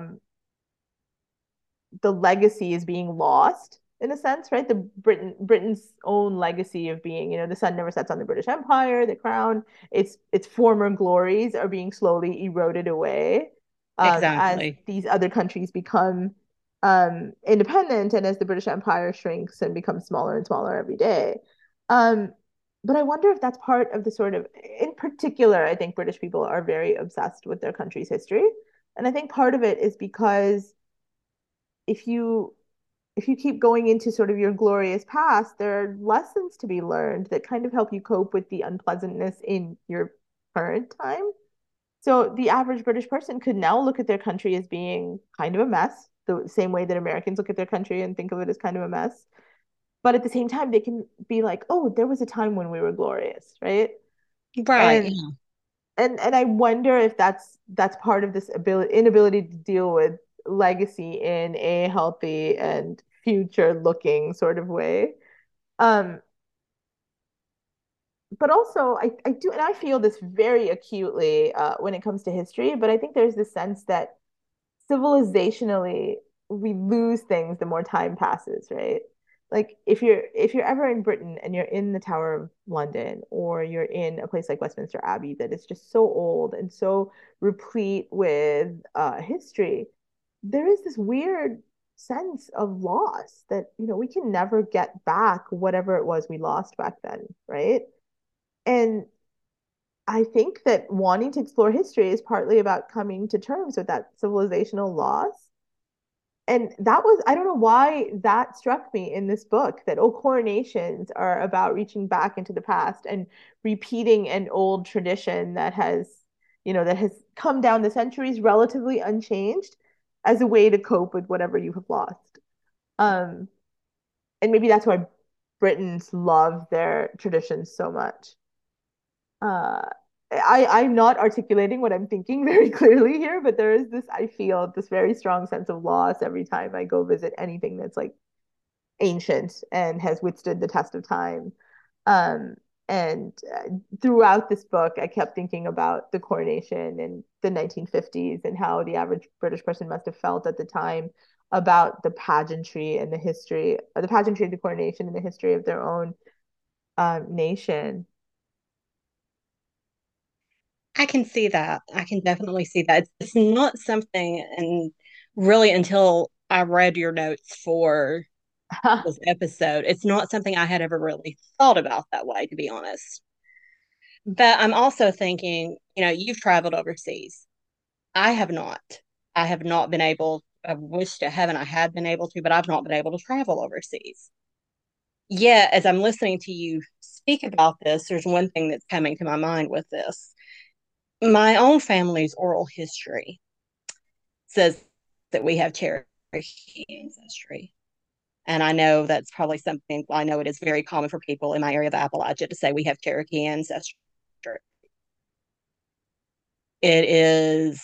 the legacy is being lost in a sense, right? The Britain's own legacy of being, the sun never sets on the British Empire, the crown, its former glories are being slowly eroded away, as Exactly. these other countries become independent and as the British Empire shrinks and becomes smaller and smaller every day. Um, but I wonder if that's part of the sort of, in particular, I think British people are very obsessed with their country's history. And I think part of it is because if you if you keep going into sort of your glorious past, there are lessons to be learned that kind of help you cope with the unpleasantness in your current time. So the average British person could now look at their country as being kind of a mess, the same way that Americans look at their country and think of it as kind of a mess. But at the same time, they can be like, "Oh, there was a time when we were glorious," right? Right. And Yeah. and I wonder if that's part of this inability to deal with legacy in a healthy and future looking sort of way. Um, but also I do, and I feel this very acutely when it comes to history, but I think there's this sense that civilizationally we lose things the more time passes, right? Like if you're ever in Britain and you're in the Tower of London or you're in a place like Westminster Abbey that is just so old and so replete with history, there is this weird sense of loss that we can never get back whatever it was we lost back then, right? And I think that wanting to explore history is partly about coming to terms with that civilizational loss. And that was, I don't know why that struck me in this book, that coronations are about reaching back into the past and repeating an old tradition that has come down the centuries relatively unchanged as a way to cope with whatever you have lost. Um, and maybe that's why Britons love their traditions so much. uh I'm not articulating what I'm thinking very clearly here, but there is this, I feel this very strong sense of loss every time I go visit anything that's like ancient and has withstood the test of time. Um, and throughout this book, I kept thinking about the coronation in the 1950s and how the average British person must have felt at the time about the pageantry and the pageantry of the coronation and the history of their own nation. I can see that. I can definitely see that. It's not something, and really until I read your notes for this episode, it's not something I had ever really thought about that way, to be honest. But I'm also thinking, you've traveled overseas. I have not. I have not been able, I wish to heaven I had been able to, but I've not been able to travel overseas. Yeah, as I'm listening to you speak about this, there's one thing that's coming to my mind with this. My own family's oral history says that we have Cherokee ancestry. And I know that's probably something, I know it is very common for people in my area of Appalachia to say we have Cherokee ancestry. It is,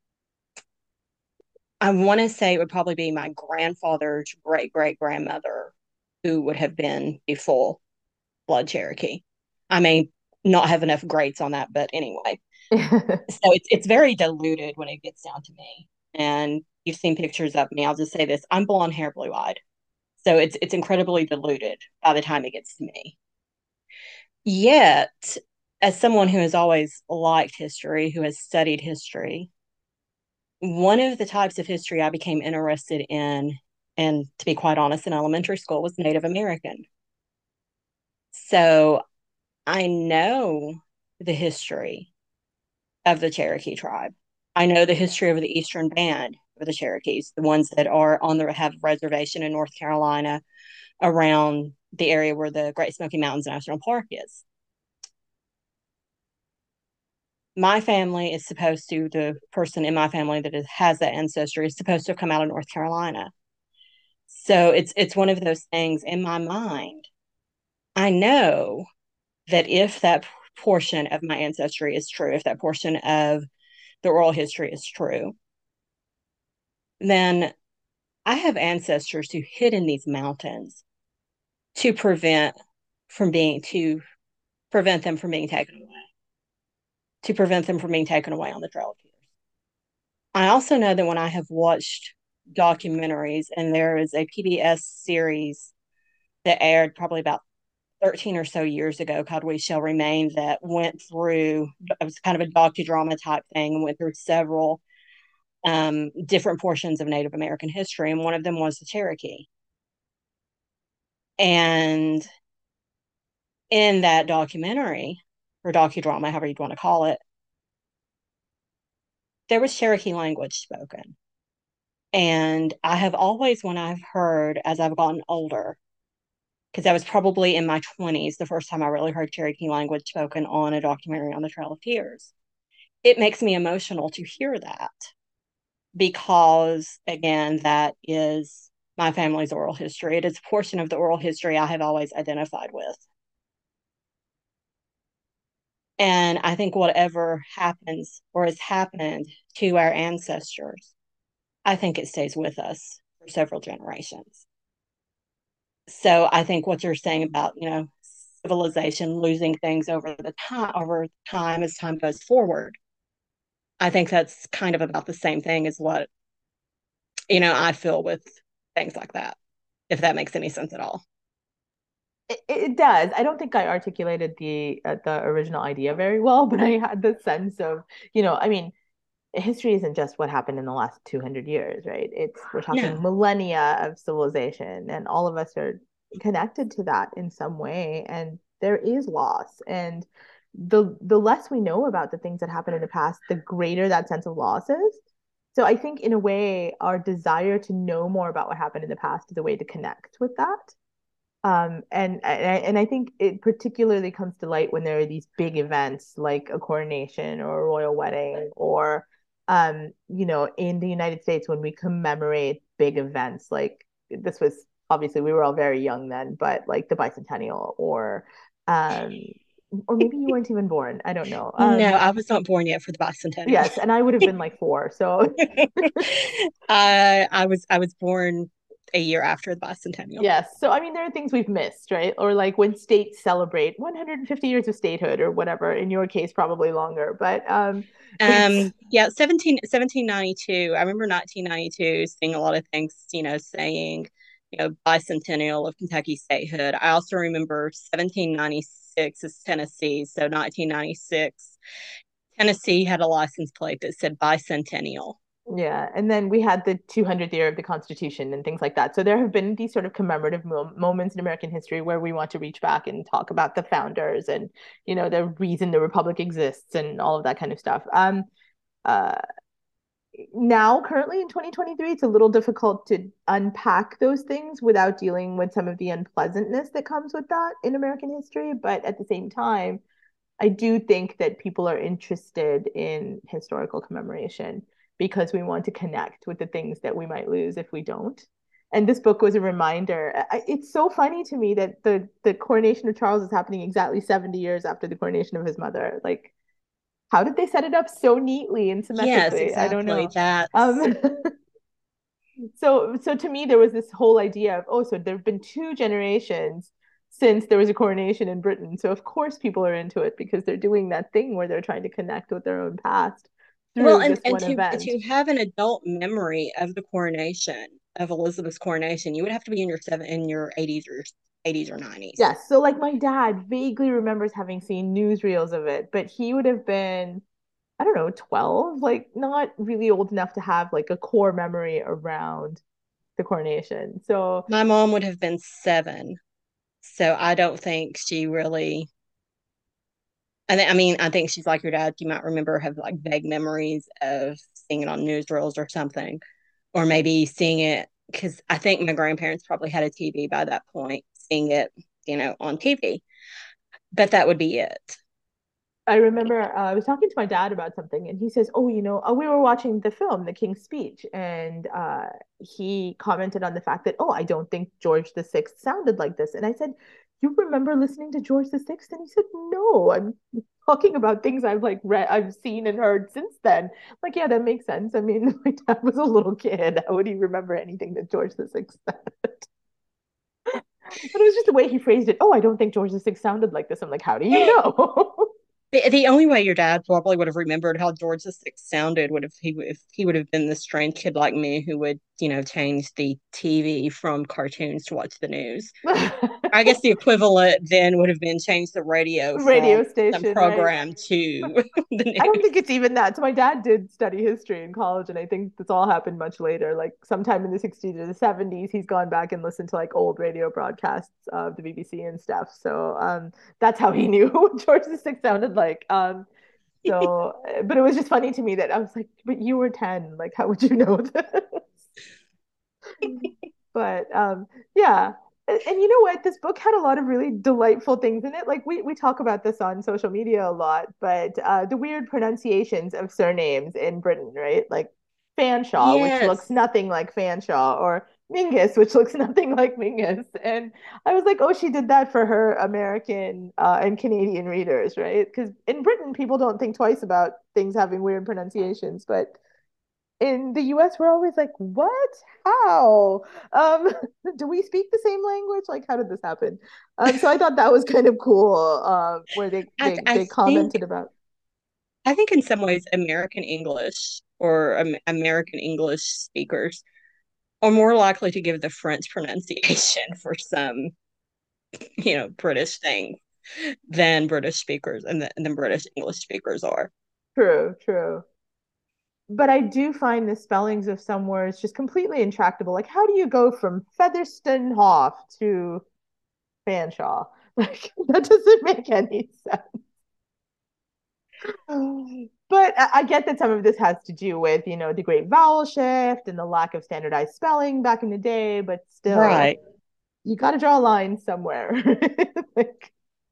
I want to say it would probably be my grandfather's great great grandmother who would have been a full blood Cherokee. I may not have enough greats on that, but anyway. So it's very diluted when it gets down to me. And you've seen pictures of me. I'll just say this: I'm blonde hair, blue eyed. So it's incredibly diluted by the time it gets to me. Yet, as someone who has always liked history, who has studied history, one of the types of history I became interested in, and to be quite honest, in elementary school was Native American. So I know the history of the Cherokee tribe. I know the history of the Eastern Band of the Cherokees, the ones that are on the have reservation in North Carolina around the area where the Great Smoky Mountains National Park is. My family is supposed to, the person in my family that has that ancestry is supposed to have come out of North Carolina. So it's one of those things in my mind. I know that if that portion of my ancestry is true, if that portion of the oral history is true, then I have ancestors who hid in these mountains to to prevent them from being taken away, to prevent them from being taken away on the Trail of Tears. I also know that when I have watched documentaries, and there is a PBS series that aired probably about 13 or so years ago called We Shall Remain, that went through, it was kind of a docudrama type thing, and went through several different portions of Native American history. And one of them was the Cherokee. And in that documentary, or docudrama, however you'd want to call it, there was Cherokee language spoken. And I have always, when I've heard, as I've gotten older, because I was probably in my 20s the first time I really heard Cherokee language spoken on a documentary on the Trail of Tears, it makes me emotional to hear that, because, again, that is my family's oral history. It is a portion of the oral history I have always identified with. And I think whatever happens or has happened to our ancestors, I think it stays with us for several generations. So I think what you're saying about, civilization losing things over time as time goes forward, I think that's kind of about the same thing as what, I feel with things like that, if that makes any sense at all. It does. I don't think I articulated the original idea very well, but I had the sense of, I mean, history isn't just what happened in the last 200 years, right? We're talking No. millennia of civilization, and all of us are connected to that in some way, and there is loss. And the less we know about the things that happened in the past, the greater that sense of loss is. So I think in a way, our desire to know more about what happened in the past is a way to connect with that. And I think it particularly comes to light when there are these big events like a coronation or a royal wedding, or in the United States when we commemorate big events like this was, obviously we were all very young then, but like the bicentennial, um or maybe you weren't even born. I don't know. No, I was not born yet for the bicentennial. Yes, and I would have been like 4, so I was born a year after the bicentennial. yes. So, I mean, there are things we've missed, right? Or like when states celebrate 150 years of statehood or whatever, in your case, probably longer, but Yeah, 1792. I remember 1992 seeing a lot of things, saying, bicentennial of Kentucky statehood. I also remember 1796 is Tennessee. So 1996, Tennessee had a license plate that said bicentennial. yeah. And then we had the 200th year of the Constitution and things like that. So there have been these sort of commemorative moments in American history where we want to reach back and talk about the founders and, the reason the Republic exists and all of that kind of stuff. Uh, Now currently in 2023 it's a little difficult to unpack those things without dealing with some of the unpleasantness that comes with that in American history, but at the same time I do think that people are interested in historical commemoration because we want to connect with the things that we might lose if we don't. And this book was a reminder. It's so funny to me that the coronation of Charles is happening exactly 70 years after the coronation of his mother. Like, how did they set it up so neatly and Yes, symmetrically? I don't exactly. know. That's Um, so to me, there was this whole idea of, oh, so there have been 2 generations since there was a coronation in Britain. So of course people are into it because they're doing that thing where they're trying to connect with their own past well, through and this and one to event. have an adult memory of the coronation of Elizabeth's coronation, you would have to be in your 80s or 90s. Yes. So like my dad vaguely remembers having seen newsreels of it, but he would have been, I don't know, 12, like not really old enough to have like a core memory around the coronation. So My mom would have been 7. So I don't think she really. I think she's like your dad. You might remember have like vague memories of seeing it on newsreels or something, or maybe seeing it because I think my grandparents probably had a TV by that point, seeing it, on TV. But that would be it. I remember I was talking to my dad about something, and he says, "Oh, we were watching the film, The King's Speech," and he commented on the fact that, "Oh, I don't think George the Sixth sounded like this." And I said, "You remember listening to George the Sixth?" And he said, "No, I'm talking about things I've like read, I've seen and heard since then." Like, yeah, that makes sense. I mean, my dad was a little kid. How would he remember anything that George the Sixth said? But it was just the way he phrased it. "Oh, I don't think George the Sixth sounded like this." I'm like, "How do you know?" The only way your dad probably would have remembered how George the Sixth sounded would have if he would have been the strange kid like me who would change the TV from cartoons to watch the news. I guess the equivalent then would have been change the radio from Radio some station, right? program to the I don't news. think it's even that. So my dad did study history in college, and I think this all happened much later, like sometime in the 60s or the 70s. He's gone back and listened to like old radio broadcasts of the BBC and stuff. So that's how he knew what George the Sixth sounded like. But it was just funny to me that I was like, but you were 10. Like, how would you know this? But yeah. And you know what? This book had a lot of really delightful things in it. Like we talk about this on social media a lot, but the weird pronunciations of surnames in Britain, right? Like Fanshawe, which looks Yes. nothing like Fanshawe, or Mingus, which looks nothing like Mingus. And I was like, oh, she did that for her American and Canadian readers, right? Because in Britain, people don't think twice about things having weird pronunciations, but in the US, we're always like, what? How? Um, do we speak the same language? Like, how did this happen? So I thought that was kind of cool, where they I, they I they think commented about. I think in some ways American English or American English speakers are more likely to give the French pronunciation for some, British things than British speakers and than British English speakers are. True, true. But I do find the spellings of some words just completely intractable. Like, how do you go from Featherstone to Fanshawe? Like, that doesn't make any sense. But I get that some of this has to do with, the great vowel shift and the lack of standardized spelling back in the day, but still, Right. you got to draw a line somewhere. Like,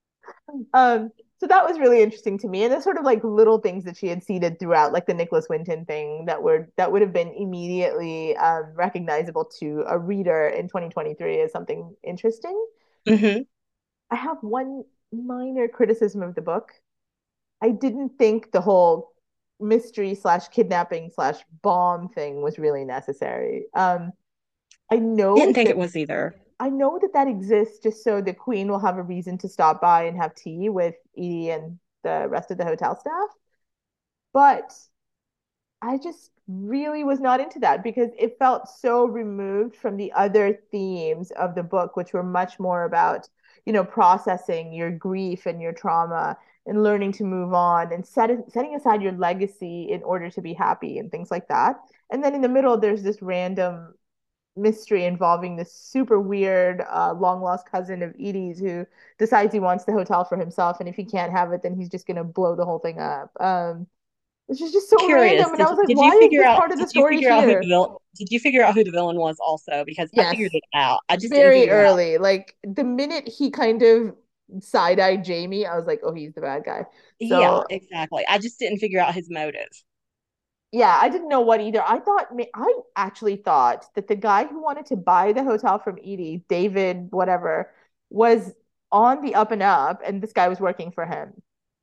so that was really interesting to me. And there's sort of like little things that she had seeded throughout, like the Nicholas Winton thing that would have been immediately recognizable to a reader in 2023 as something interesting. Hmm. I have one minor criticism of the book. I didn't think the whole mystery slash kidnapping slash bomb thing was really necessary. I Didn't know think it that was either. I know that that exists just so the queen will have a reason to stop by and have tea with Edie and the rest of the hotel staff. But I just really was not into that because it felt so removed from the other themes of the book, which were much more about, processing your grief and your trauma and learning to move on and setting aside your legacy in order to be happy and things like that. And then in the middle, there's this random mystery involving this super weird long lost cousin of Edie's who decides he wants the hotel for himself, and if he can't have it, then he's just gonna blow the whole thing up. Which is just so Curious. random, and I was like, Did you why is figure this out part of the did you story figure out who the here? villain did you figure out who the villain was also? Because I Yes, figured it out. I just didn't very figure out. early. Like the minute he kind of side-eyed Jamie, I was like, oh, he's the bad guy. Yeah, So exactly. I just didn't figure out his motive. yeah, I didn't know what either. I actually thought that the guy who wanted to buy the hotel from Edie, David, whatever, was on the up and up, and this guy was working for him.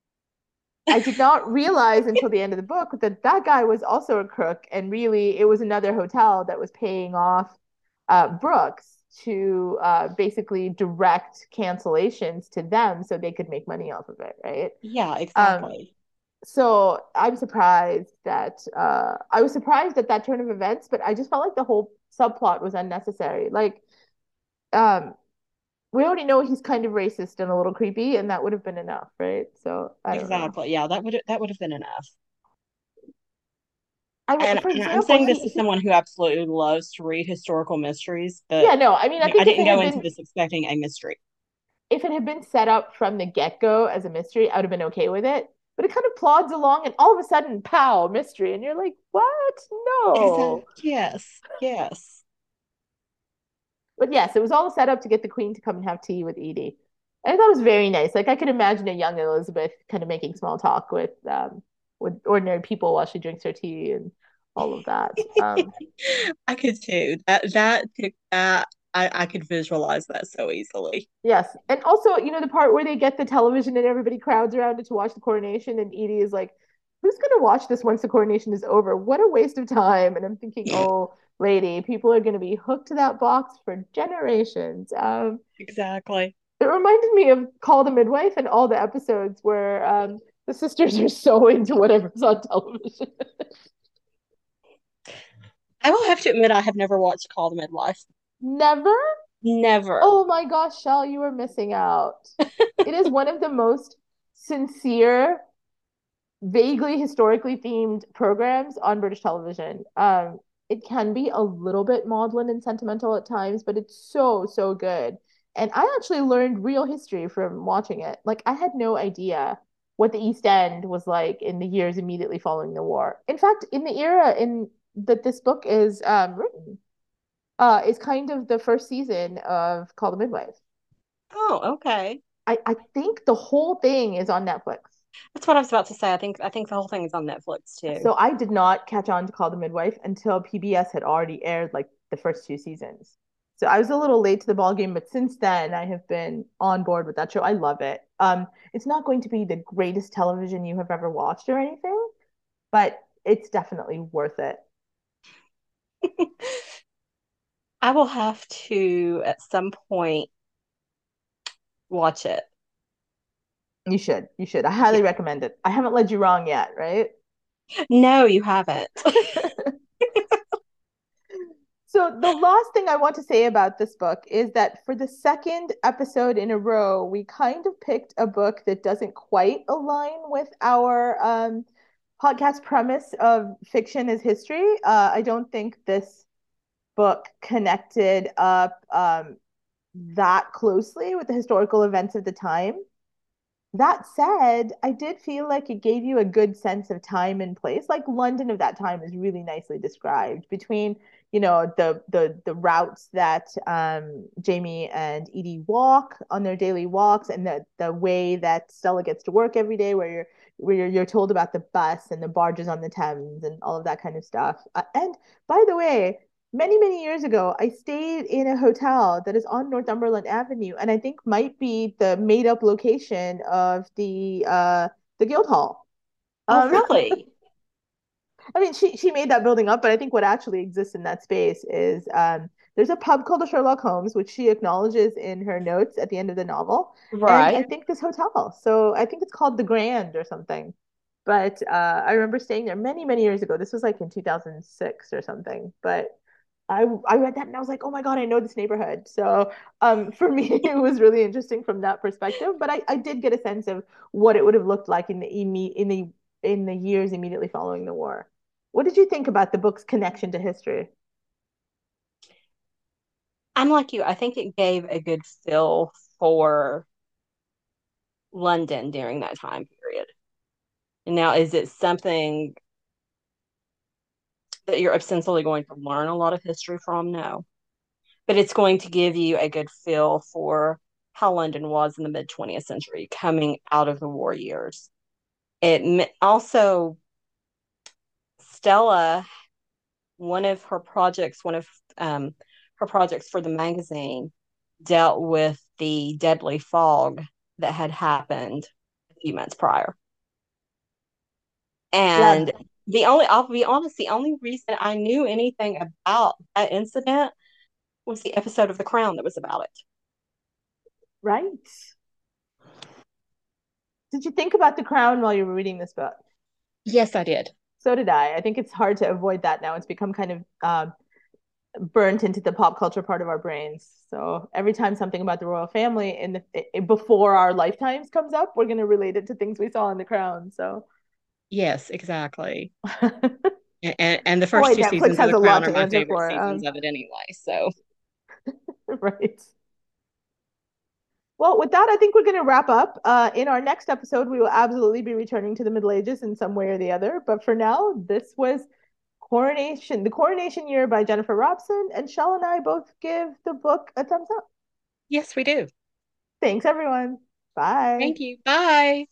I did not realize until the end of the book that that guy was also a crook, and really it was another hotel that was paying off Brooks to basically direct cancellations to them so they could make money off of it, right? Yeah, Um, exactly. so I was surprised at that turn of events, but I just felt like the whole subplot was unnecessary. Like, um, we already know he's kind of racist and a little creepy, and that would have been enough, right? So I don't know. Exactly. Yeah, that would have been enough. For And I'm example, saying this as someone who absolutely loves to read historical mysteries, but yeah, no, I mean, I I think if didn't it go had into been, this expecting a mystery. if it had been set up from the get-go as a mystery, I would have been okay with it. But it kind of plods along and all of a sudden, pow, mystery. And you're like, what? No. Exactly. Yes. Yes. But yes, it was all set up to get the queen to come and have tea with Edie. And I thought it was very nice. Like I could imagine a young Elizabeth kind of making small talk with ordinary people while she drinks her tea and all of that. I could too. I could visualize that so easily. Yes. And also, the part where they get the television and everybody crowds around it to watch the coronation, and Edie is like, who's going to watch this once the coronation is over? What a waste of time. And I'm thinking, oh, lady, people are going to be hooked to that box for generations. Exactly. It reminded me of Call the Midwife and all the episodes where the sisters are so into whatever's on television. I will have to admit I have never watched Call the Midwife. Never? Never. Oh my gosh, Shell, you were missing out. It is one of the most sincere, vaguely historically themed programs on British television. It can be a little bit maudlin and sentimental at times, but it's so, so good. And I actually learned real history from watching it. Like, I had no idea what the East End was like in the years immediately following the war. In fact, in the era in that this book is written, is kind of the first season of Call the Midwife. Oh, okay. I think the whole thing is on Netflix. That's what I was about to say. I think the whole thing is on Netflix too. So I did not catch on to Call the Midwife until PBS had already aired like the first two seasons. So I was a little late to the ball game, but since then I have been on board with that show. I love it. It's not going to be the greatest television you have ever watched or anything, but it's definitely worth it. I will have to at some point watch it. You should. You should. I highly recommend it. I haven't led you wrong yet, right? No, you haven't. So the last thing I want to say about this book is that for the second episode in a row, we kind of picked a book that doesn't quite align with our podcast premise of fiction as history. I don't think this book connected up that closely with the historical events of the time. That said, I did feel like it gave you a good sense of time and place. Like London of that time is really nicely described between, the routes that Jamie and Edie walk on their daily walks, and the way that Stella gets to work every day, where you're told about the bus and the barges on the Thames and all of that kind of stuff. And by the way, many, many years ago, I stayed in a hotel that is on Northumberland Avenue, and I think might be the made up location of the Guildhall. Oh, Um, really? I mean, she made that building up, but I think what actually exists in that space is there's a pub called the Sherlock Holmes, which she acknowledges in her notes at the end of the novel, and I Right. think this hotel. So I think it's called the Grand or something. But I remember staying there many, many years ago. This was like in 2006 or something. But I read that and I was like, oh my God, I know this neighborhood. So for me, it was really interesting from that perspective. But I did get a sense of what it would have looked like in the years immediately following the war. What did you think about the book's connection to history? I'm like you. I think it gave a good feel for London during that time period. And now, is it something that you're ostensibly going to learn a lot of history from? No. But it's going to give you a good feel for how London was in the mid 20th century coming out of the war years. Also, Stella, one of her projects for the magazine dealt with the deadly fog that had happened a few months prior. Yeah, And I'll be honest, the only reason I knew anything about that incident was the episode of The Crown that was about it. right. Did you think about the crown while you were reading this book? Yes, I did. So did I. I think it's hard to avoid that now. It's become kind of burnt into the pop culture part of our brains. So every time something about the royal family before our lifetimes comes up, we're going to relate it to things we saw in The Crown. So, Yes, exactly. And the first boy, two Netflix seasons of has The a lot Crown are to my answer favorite for. seasons of it anyway. So Right. Well, with that, I think we're going to wrap up. In our next episode, we will absolutely be returning to the Middle Ages in some way or the other. But for now, this was The Coronation Year by Jennifer Robson, and Shell and I both give the book a thumbs up. Yes, we do. Thanks, everyone. Bye. Thank you. Bye.